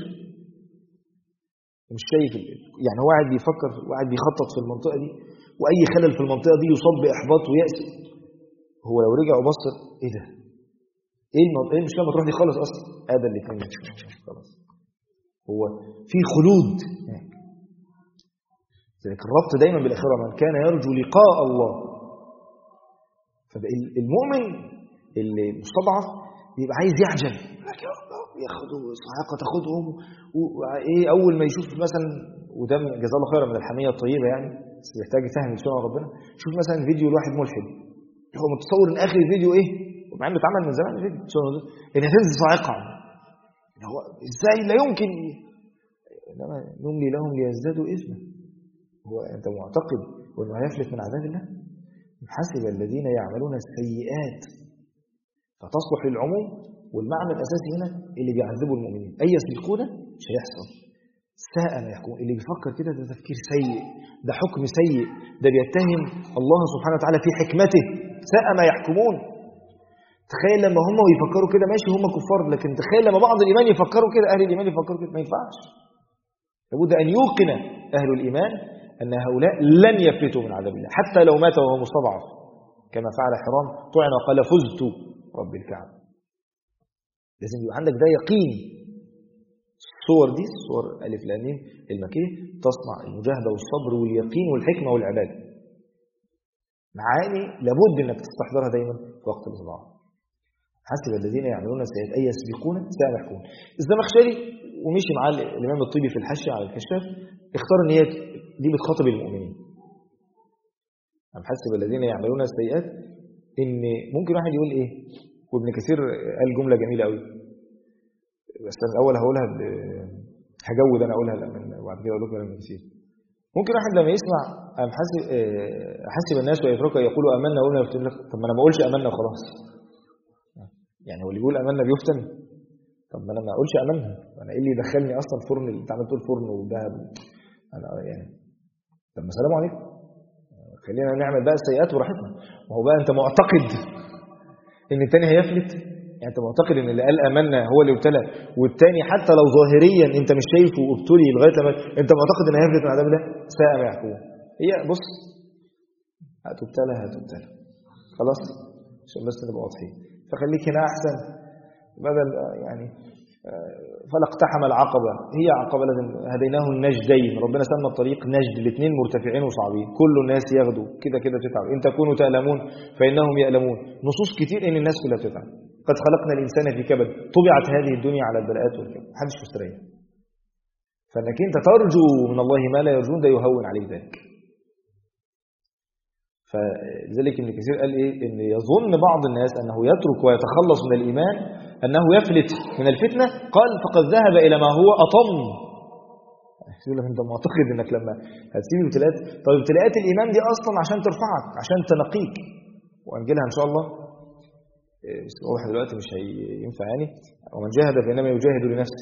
Speaker 1: مش شايف يعني هو قاعد بيفكر، وقاعد بيخطط في المنطقة دي، وأي خلل في المنطقة دي يصاب بإحباط ويأس. هو لو رجع وبص إيه ده؟ إيه المشكلة ما تروح دي خالص أصلا؟ هذا اللي كان خلاص. هو في خلود. ذلك الربط دايما بالآخرة، من كان يرجو لقاء الله. فالمؤمن اللي مستضعف بيبقى عايز يعجل، ياخدوا صاعقة تاخدهم، وايه اول ما يشوف مثلا، وده جزاه الله خيرا من الحمية الطيبة يعني، بس بيحتاج فهم من سنة ربنا. شوف مثلا فيديو لواحد ملحد، هو متصور ان اخر الفيديو ايه، مع انه اتعمل من زمان الفيديو ان هتنزل صاعقة، هو ازاي لا يمكن. انما نملي لهم ليزدادوا اثما. هو انت معتقد وانه هيفلت من عذاب الله؟ حسب الذين يعملون السيئات فتصلح للعموم، والمعنى الاساسي هنا اللي بيعذبوا المؤمنين اي يسبقون مش هيحصل. ساء ما يحكم، اللي بيفكر كده ده تفكير سيء، ده حكم سيء، ده بيتهم الله سبحانه وتعالى في حكمته. ساء ما يحكمون. تخيل لما هم يفكروا كده، ماشي هم كفار، لكن تخيل لما بعض الايمان يفكروا كده، اهل الايمان يفكروا كده، ما ينفعش. لابد ان يوقن اهل الايمان أن هؤلاء لن يفلتوا من عذاب الله حتى لو مات وهو مستضعف، كما فعل حرام طعن وقال فزت رب الكعبة. لازم يبقى عندك ده يقين. الصور دي، الصور ألف لام ميم المكية، تصنع المجاهدة والصبر واليقين والحكمة والعبادة. معاني لابد أنك تستحضرها دايما في وقت الإصلاح. حسب الذين يعملون السيئات أن يسبقون ساء ما يحكمون. الزمخشري ومشي مع الإمام الطيبي في الحاشية على الكشاف، اختار ان هي دي بتخاطب المؤمنين. حسب الذين يعملون السيئات، ان ممكن واحد يقول ايه، وابن كثير قال جمله جميله قوي، بس انا الاول هقولها هجود انا اقولها وبعد كده اقول لكم ابن كثير. ممكن واحد لما يسمع حسب الناس ويتركوا يقولوا امنا وهم يفتن لك، طب ما انا ما اقولش امنا وخلاص. يعني هو اللي بيقول امنا بيفتن، طب ما انا ما اقولش امنا، انا ايه اللي يدخلني اصلا فرن اللي انت عمال تقول فرن وذهب؟ انا يعني طب السلام عليكم، خلينا نعمل بقى السيئات براحتنا. ما هو بقى انت معتقد ان الثاني هيفلت، يعني انت معتقد ان اللي قال امنا هو اللي ابتلى، والثاني حتى لو ظاهريا انت مش شايفه وابتلي لغايه لما انت معتقد ان هيفلت من عذاب الله. ساء ما يحكمون. هي بص، هتبتلى خلاص، عشان بس نبقى واضحين. فخليك هنا احسن، بدل يعني فلا اقتحم العقبة. هي عقبة لازم هديناه النجدين، ربنا سمى الطريق نجد، الاثنين مرتفعين وصعبين، كل الناس ياخدوا كده تتعب. إن تكونوا تألمون فإنهم يألمون. نصوص كتير إن الناس كلها بتتعب. قد خلقنا الإنسان في كبد، طبعت هذه الدنيا على البلاءات والكبد، محدش مستريح. فإنك أنت ترجو من الله ما لا يرجون، ده يهون عليك ذلك. فلذلك ابن كثير قال إيه، إن يظن بعض الناس أنه يترك ويتخلص من الإيمان، أنه يفلت من الفتنة. قال فقد ذهب إلى ما هو أطم. يقول لك أنت معتقد أنك لما هتسيب ابتلاءات، طب ابتلاءات الإيمان دي أصلا عشان ترفعك، عشان تنقيك، وأنجلها إن شاء الله، بس واضح دلوقتي مش هينفع يعني. ومن جاهد فإنما يجاهد لنفسه.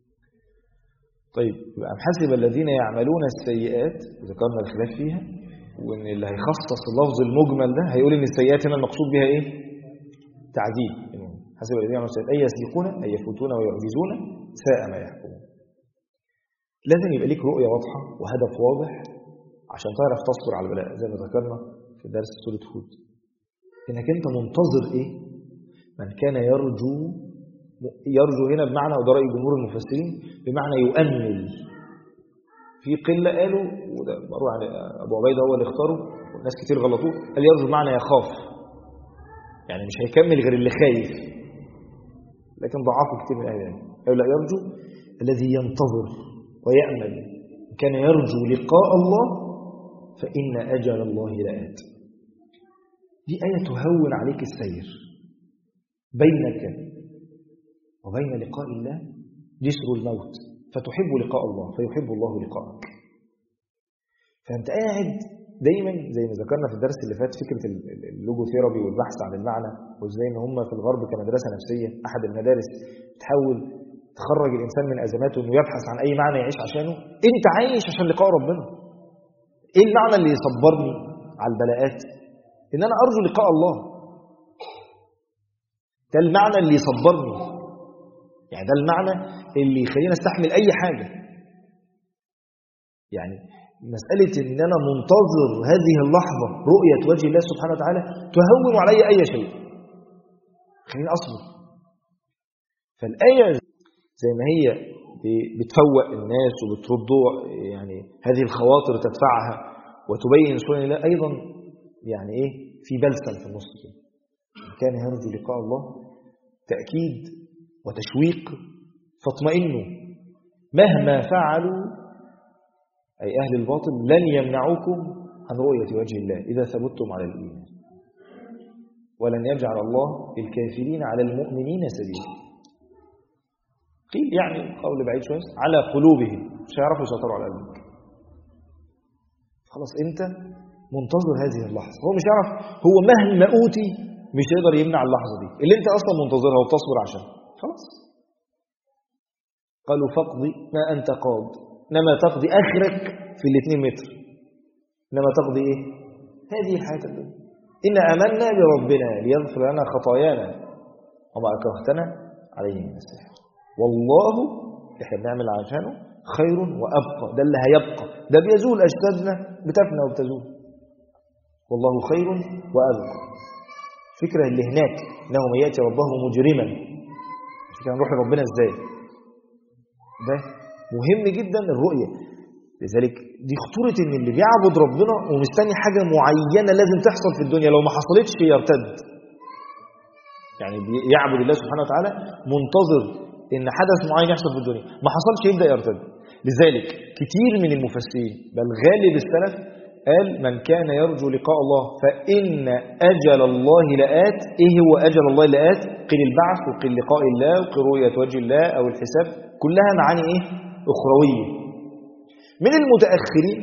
Speaker 1: طيب، يبقى حسب الذين يعملون السيئات، ذكرنا الخلاف فيها، وإن اللي هيخصص اللفظ المجمل ده هيقول إن السيئات هنا المقصود بها إيه؟ تعديل. حسب الذين يعملون السيئات أن يسبقون أن يفوتون ويعجزون ساء ما يحكمون. لازم يبقى ليك رؤية واضحة وهدف واضح عشان تعرف تصبر على البلاء، زي ما ذكرنا في درس سورة هود. إنك أنت منتظر إيه؟ من كان يرجو هنا بمعنى، وده رأي جمهور المفسرين، بمعنى يؤمل. في قلة قالوا، وده مروي عن أبو عبيدة هو اللي اختاره والناس كتير غلطوه، قال يرجو بمعنى يخاف، يعني مش هيكمل غير اللي خايف، لكن ضعفوا كتير من أهل العلم. قالوا لا، يرجو الذي ينتظر ويأمل. كان يرجو لقاء الله فإن أجل الله لآت. دي آية تهون عليك السير. بينك وبين لقاء الله جسر الموت، فتحب لقاء الله فيحب الله لقاءك. فأنت قاعد دايما زي ما ذكرنا في الدرس اللي فات، فكرة اللوجوثيرابي والبحث عن المعنى، وازاي ان هم في الغرب كمدرسة نفسية أحد المدارس تحاول تخرج الإنسان من أزماته انه يبحث عن أي معنى يعيش عشانه. انت عايش عشان لقاء ربنا. ايه المعنى اللي يصبرني على البلاءات؟ ان انا ارجو لقاء الله. ده المعنى اللي يصبرني، يعني ده المعنى اللي يخليني استحمل اي حاجة. يعني مسألة ان انا منتظر هذه اللحظة رؤية وجه الله سبحانه وتعالى تهون علي اي شيء، خليني اصبر. فالآية زي ما هي بتفوق الناس وبترد يعني هذه الخواطر تدفعها وتبين سنن الله، ايضا يعني ايه في بلسم في النص كده. كان يرجو لقاء الله تأكيد وتشويق، فاطمئنوا مهما فعلوا أي أهل الباطل لن يمنعوكم عن رؤية وجه الله إذا ثبتتم على الإيمان، ولن يجعل الله الكافرين على المؤمنين سبيلا. قيل يعني قول بعيد شوية، على قلوبهم، مش هيعرفوا يسيطروا على قلبك. خلاص أنت منتظر هذه اللحظة، هو مش يعرف، هو مهما أوتي مش يقدر يمنع اللحظة دي اللي أنت أصلا منتظرها وبتصبر عشان. خلاص قالوا فاقضي ما أنت قاض، إنما تقضي آخرك في 2 متر، إنما تقضي إيه؟ هذه الحياة الدنيا. إن آمنا بربنا ليغفر لنا خطايانا وما أكرهتنا عليه من السحر، والله إحنا بنعمل عشانه خير وأبقى. ده اللي هيبقى، ده بيزول، أجسادنا بتفنى وبتزول، والله خير وأبقى. فكرة اللي هناك إنه من يأتي ربه مجرما، فكرة نروح لربنا إزاي، ده مهم جدا الرؤية. لذلك دي خطورة إن اللي بيعبد ربنا ومستني حاجة معينة لازم تحصل في الدنيا، لو ما حصلتش يرتد. يعني يعبد الله سبحانه وتعالى منتظر إن حدث معين يحصل في الدنيا، ما حصلش يبدأ يرتد. لذلك كتير من المفسرين بل غالب السلف قال من كان يرجو لقاء الله فإن أجل الله لآت. إيه هو أجل الله لآت؟ قيل البعث، وقيل لقاء الله، وقيل رؤية وجه الله أو الحساب، كلها معاني إيه؟ أخروية. من المتأخرين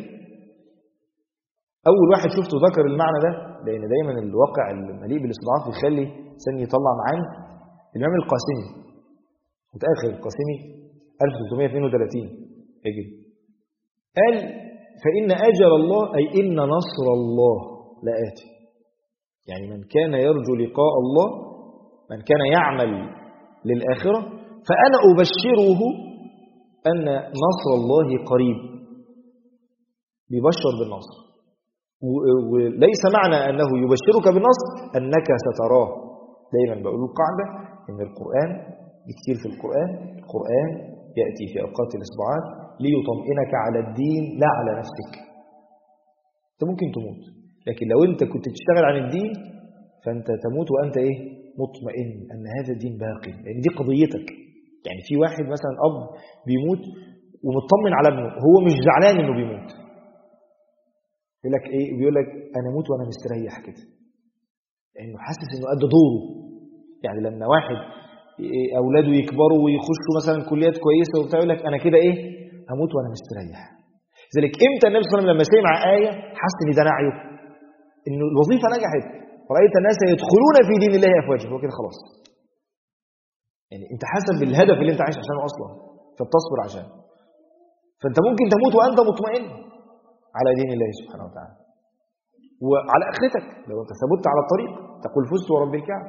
Speaker 1: أول واحد شفته ذكر المعنى ده، لأن دايما الواقع المليء بالاستضعاف يخلي سن يطلع معاني، الإمام القاسمي، متأخر القاسمي 1332 هجري، قال فإن أجل الله أي إن نصر الله لآتي. يعني من كان يرجو لقاء الله، من كان يعمل للآخرة، فأنا أبشره أن نصر الله قريب، بيبشر بالنصر. وليس معنى أنه يبشرك بالنصر أنك ستراه. دايما بقول القاعدة إن القرآن كتير، في القرآن يأتي في أوقات الإصبعات ليطمئنك على الدين لا على نفسك. أنت ممكن تموت، لكن لو أنت كنت تشتغل عن الدين فأنت تموت وأنت إيه؟ مطمئن أن هذا الدين باقي، لأن دي قضيتك. يعني في واحد مثلا أب بيموت ومطمن على ابنه، هو مش زعلان إنه بيموت، يقول لك إيه؟ بيقول لك أنا أموت وأنا مستريح كده، لأنه حاسس إنه قد دوره. يعني لما واحد أولاده يكبروا ويخشوا مثلا كليات كويسة وبتاع، يقول لك أنا كده إيه؟ هموت وأنا مستريح. لذلك إمتى النبي صلى الله عليه وسلم لما سمع آية حس إن ده نعيه، إنه الوظيفة نجحت، رأيت الناس يدخلون في دين الله أفواجا، هو كده خلاص. يعني أنت حسب الهدف اللي أنت عايش عشانه أصلا، فبتصبر عشانه. فأنت ممكن تموت وأنت مطمئن على دين الله سبحانه وتعالى. وعلى آخرتك لو أنت ثبت على الطريق تقول فزت ورب الكعبة.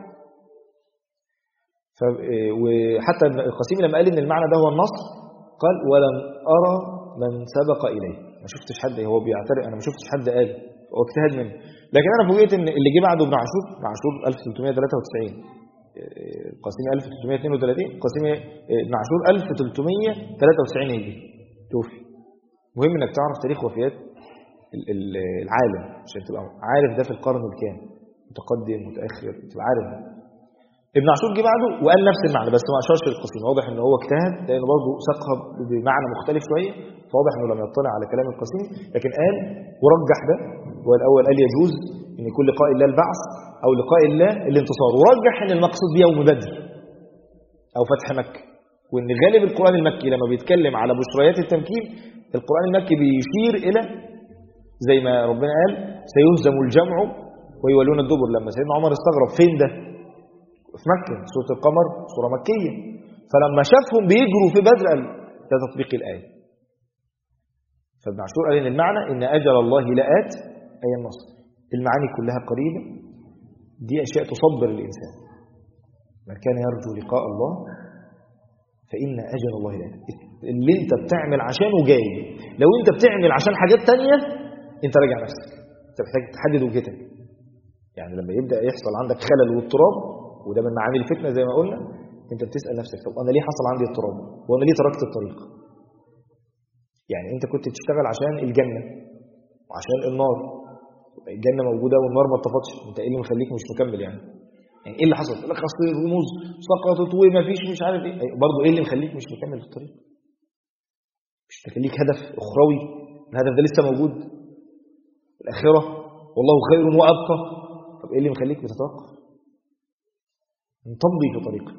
Speaker 1: وحتى القاسمي لما قال إن المعنى ده هو النصر قال ولم أرى من سبق إليه، ما شفتش حد، هو بيعترف أنا ما شفتش حد قال واجتهد منه. لكن أنا فوجئت إن اللي جه بعده ابن عاشور 1393، القاسمي 1332، القاسمي ابن عاشور 1393 هجري توفي. مهم إنك تعرف تاريخ وفيات العالم عشان تبقى عارف ده في القرن الكام، متقدم متأخر، تبقى عارف. ابن عاشور جه بعده وقال نفس المعنى بس ما اشارش للقاسمي، واضح ان هو اجتهد لانه برضه ساقها بمعنى مختلف شويه، فواضح انه لم يطلع على كلام القاسمي، لكن قال ورجح ده. هو الاول قال يجوز ان يكون لقاء الله البعث او لقاء الله الانتصار، ورجح ان المقصود بيوم بدر او فتح مكه، وان غالب القران المكي لما بيتكلم على بشريات التمكين القران المكي بيشير الى زي ما ربنا قال سيهزم الجمع ويولون الدبر. لما سيدنا عمر استغرب فين ده؟ في مكة، سورة القمر سورة مكية، فلما شافهم بيجروا في بدر قال ده تطبيق الآية. فابن عاشور قال إن المعنى إن أجل الله لآت أي النصر. المعاني كلها قريبة، دي أشياء تصبر الإنسان. من كان يرجو لقاء الله فإن أجل الله لآت. اللي أنت بتعمل عشانه جاي، لو أنت بتعمل عشان حاجات تانية أنت راجع نفسك، أنت محتاج تحدد وجهتك. يعني لما يبدأ يحصل عندك خلل واضطراب، وده من معاني الفتنة زي ما قلنا، انت بتسأل نفسك طب انا ليه حصل عندي اضطراب؟ وانا ليه تركت الطريق؟ يعني انت كنت بتشتغل عشان الجنة وعشان النار، الجنة موجودة والنار ما اتطفتش، انت ايه اللي مخليك مش مكمل؟ يعني ايه اللي حصل؟ لك اصل الرموز سقطت وما فيش مش عارف ايه، برضه ايه اللي مخليك مش مكمل في الطريق؟ مش تخليك هدف اخروي، الهدف ده لسه موجود، الاخرة والله خير وابقى. طب ايه اللي مخليك بتتوقف؟ تمضي في طريقك.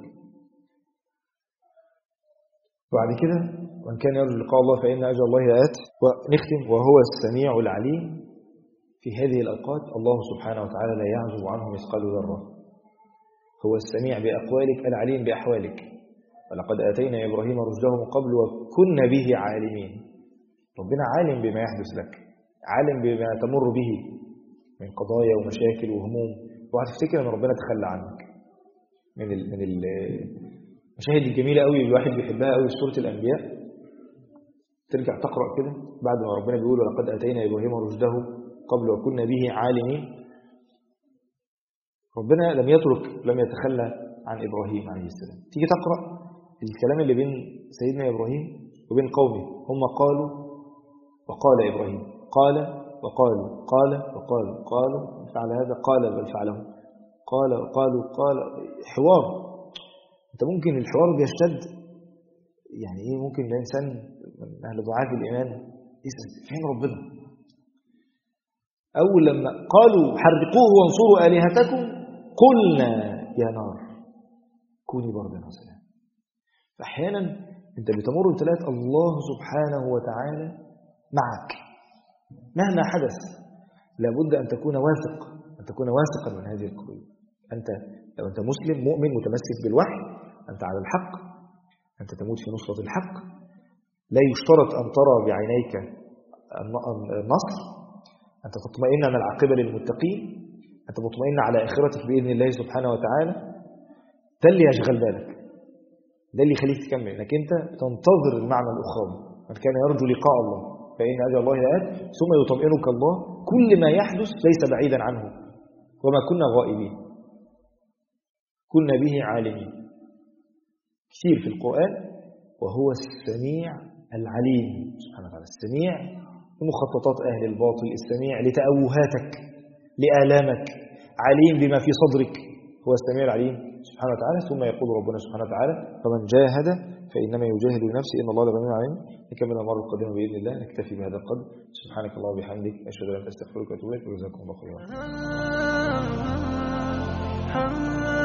Speaker 1: وبعد كده وان كان يرجو لقاء الله فإن أجل الله لآت. ونختم وهو السميع العليم. في هذه الأوقات الله سبحانه وتعالى لا يعزب عنه مثقال ذرة، هو السميع بأقوالك العليم بأحوالك. ولقد آتينا إبراهيم رشده من قبل وكنا به عالمين. ربنا عالم بما يحدث لك، عالم بما تمر به من قضايا ومشاكل وهموم. وهتفتكر ان ربنا تخلى عنك. من المشاهد الجميلة قوي الواحد بيحبها قوي في سورة الأنبياء، ترجع تقرأ كده بعد ما ربنا بيقول ولقد آتينا إبراهيم رشده قبل وكنا به عالمين. ربنا لم يتخلى عن إبراهيم عليه السلام. تيجي تقرأ الكلام اللي بين سيدنا إبراهيم وبين قومه، هم قالوا وقال إبراهيم، قال وقالوا، قال وقالوا، قالوا فعل هذا، قال بل فعله، قال وقالوا، قال. حوار. انت ممكن الحوار بيشتد، يعني ايه؟ ممكن الانسان من اهل ضعاف الايمان يسال فين ربنا؟ اول لما قالوا حرقوه وانصروا الهتكم قلنا يا نار كوني بردا وسلاما. فاحيانا انت بتمر بثلاث الله سبحانه وتعالى معك مهما حدث. لابد ان تكون واثق، ان تكون واثقا من هذه القضيه. انت لو انت مسلم مؤمن متمسك بالوحي، انت على الحق، انت تموت في نصرة الحق. لا يشترط ان ترى بعينيك النصر، انت تطمئن ان العاقبه للمتقين، انت مطمئن على اخرتك باذن الله سبحانه وتعالى. ده اللي يشغل بالك، ده اللي يخليك تكمل، انك انت تنتظر المعنى الاخروي. من كان يرجو لقاء الله فإن أجل الله لآت. ثم يطمئنك الله كل ما يحدث ليس بعيدا عنه، وما كنا غائبين، كنا به عالمين. كثير في القرآن وهو السميع العليم سبحانه وتعالى. السميع لمخططات أهل الباطل، السميع لتأوهاتك لآلامك، عليم بما في صدرك، هو السميع العليم سبحانه وتعالى. ثم يقول ربنا سبحانه وتعالى فمن جاهد فإنما يجاهد لنفسه إن الله لغني عليم. نكمل المرة القادمة بإذن الله. نكتفي بهذا القدر. سبحانك اللهم وبحمدك أشهد أن لا إله إلا أنت أستغفرك وأتوب إليك. وجزاكم الله خيرا.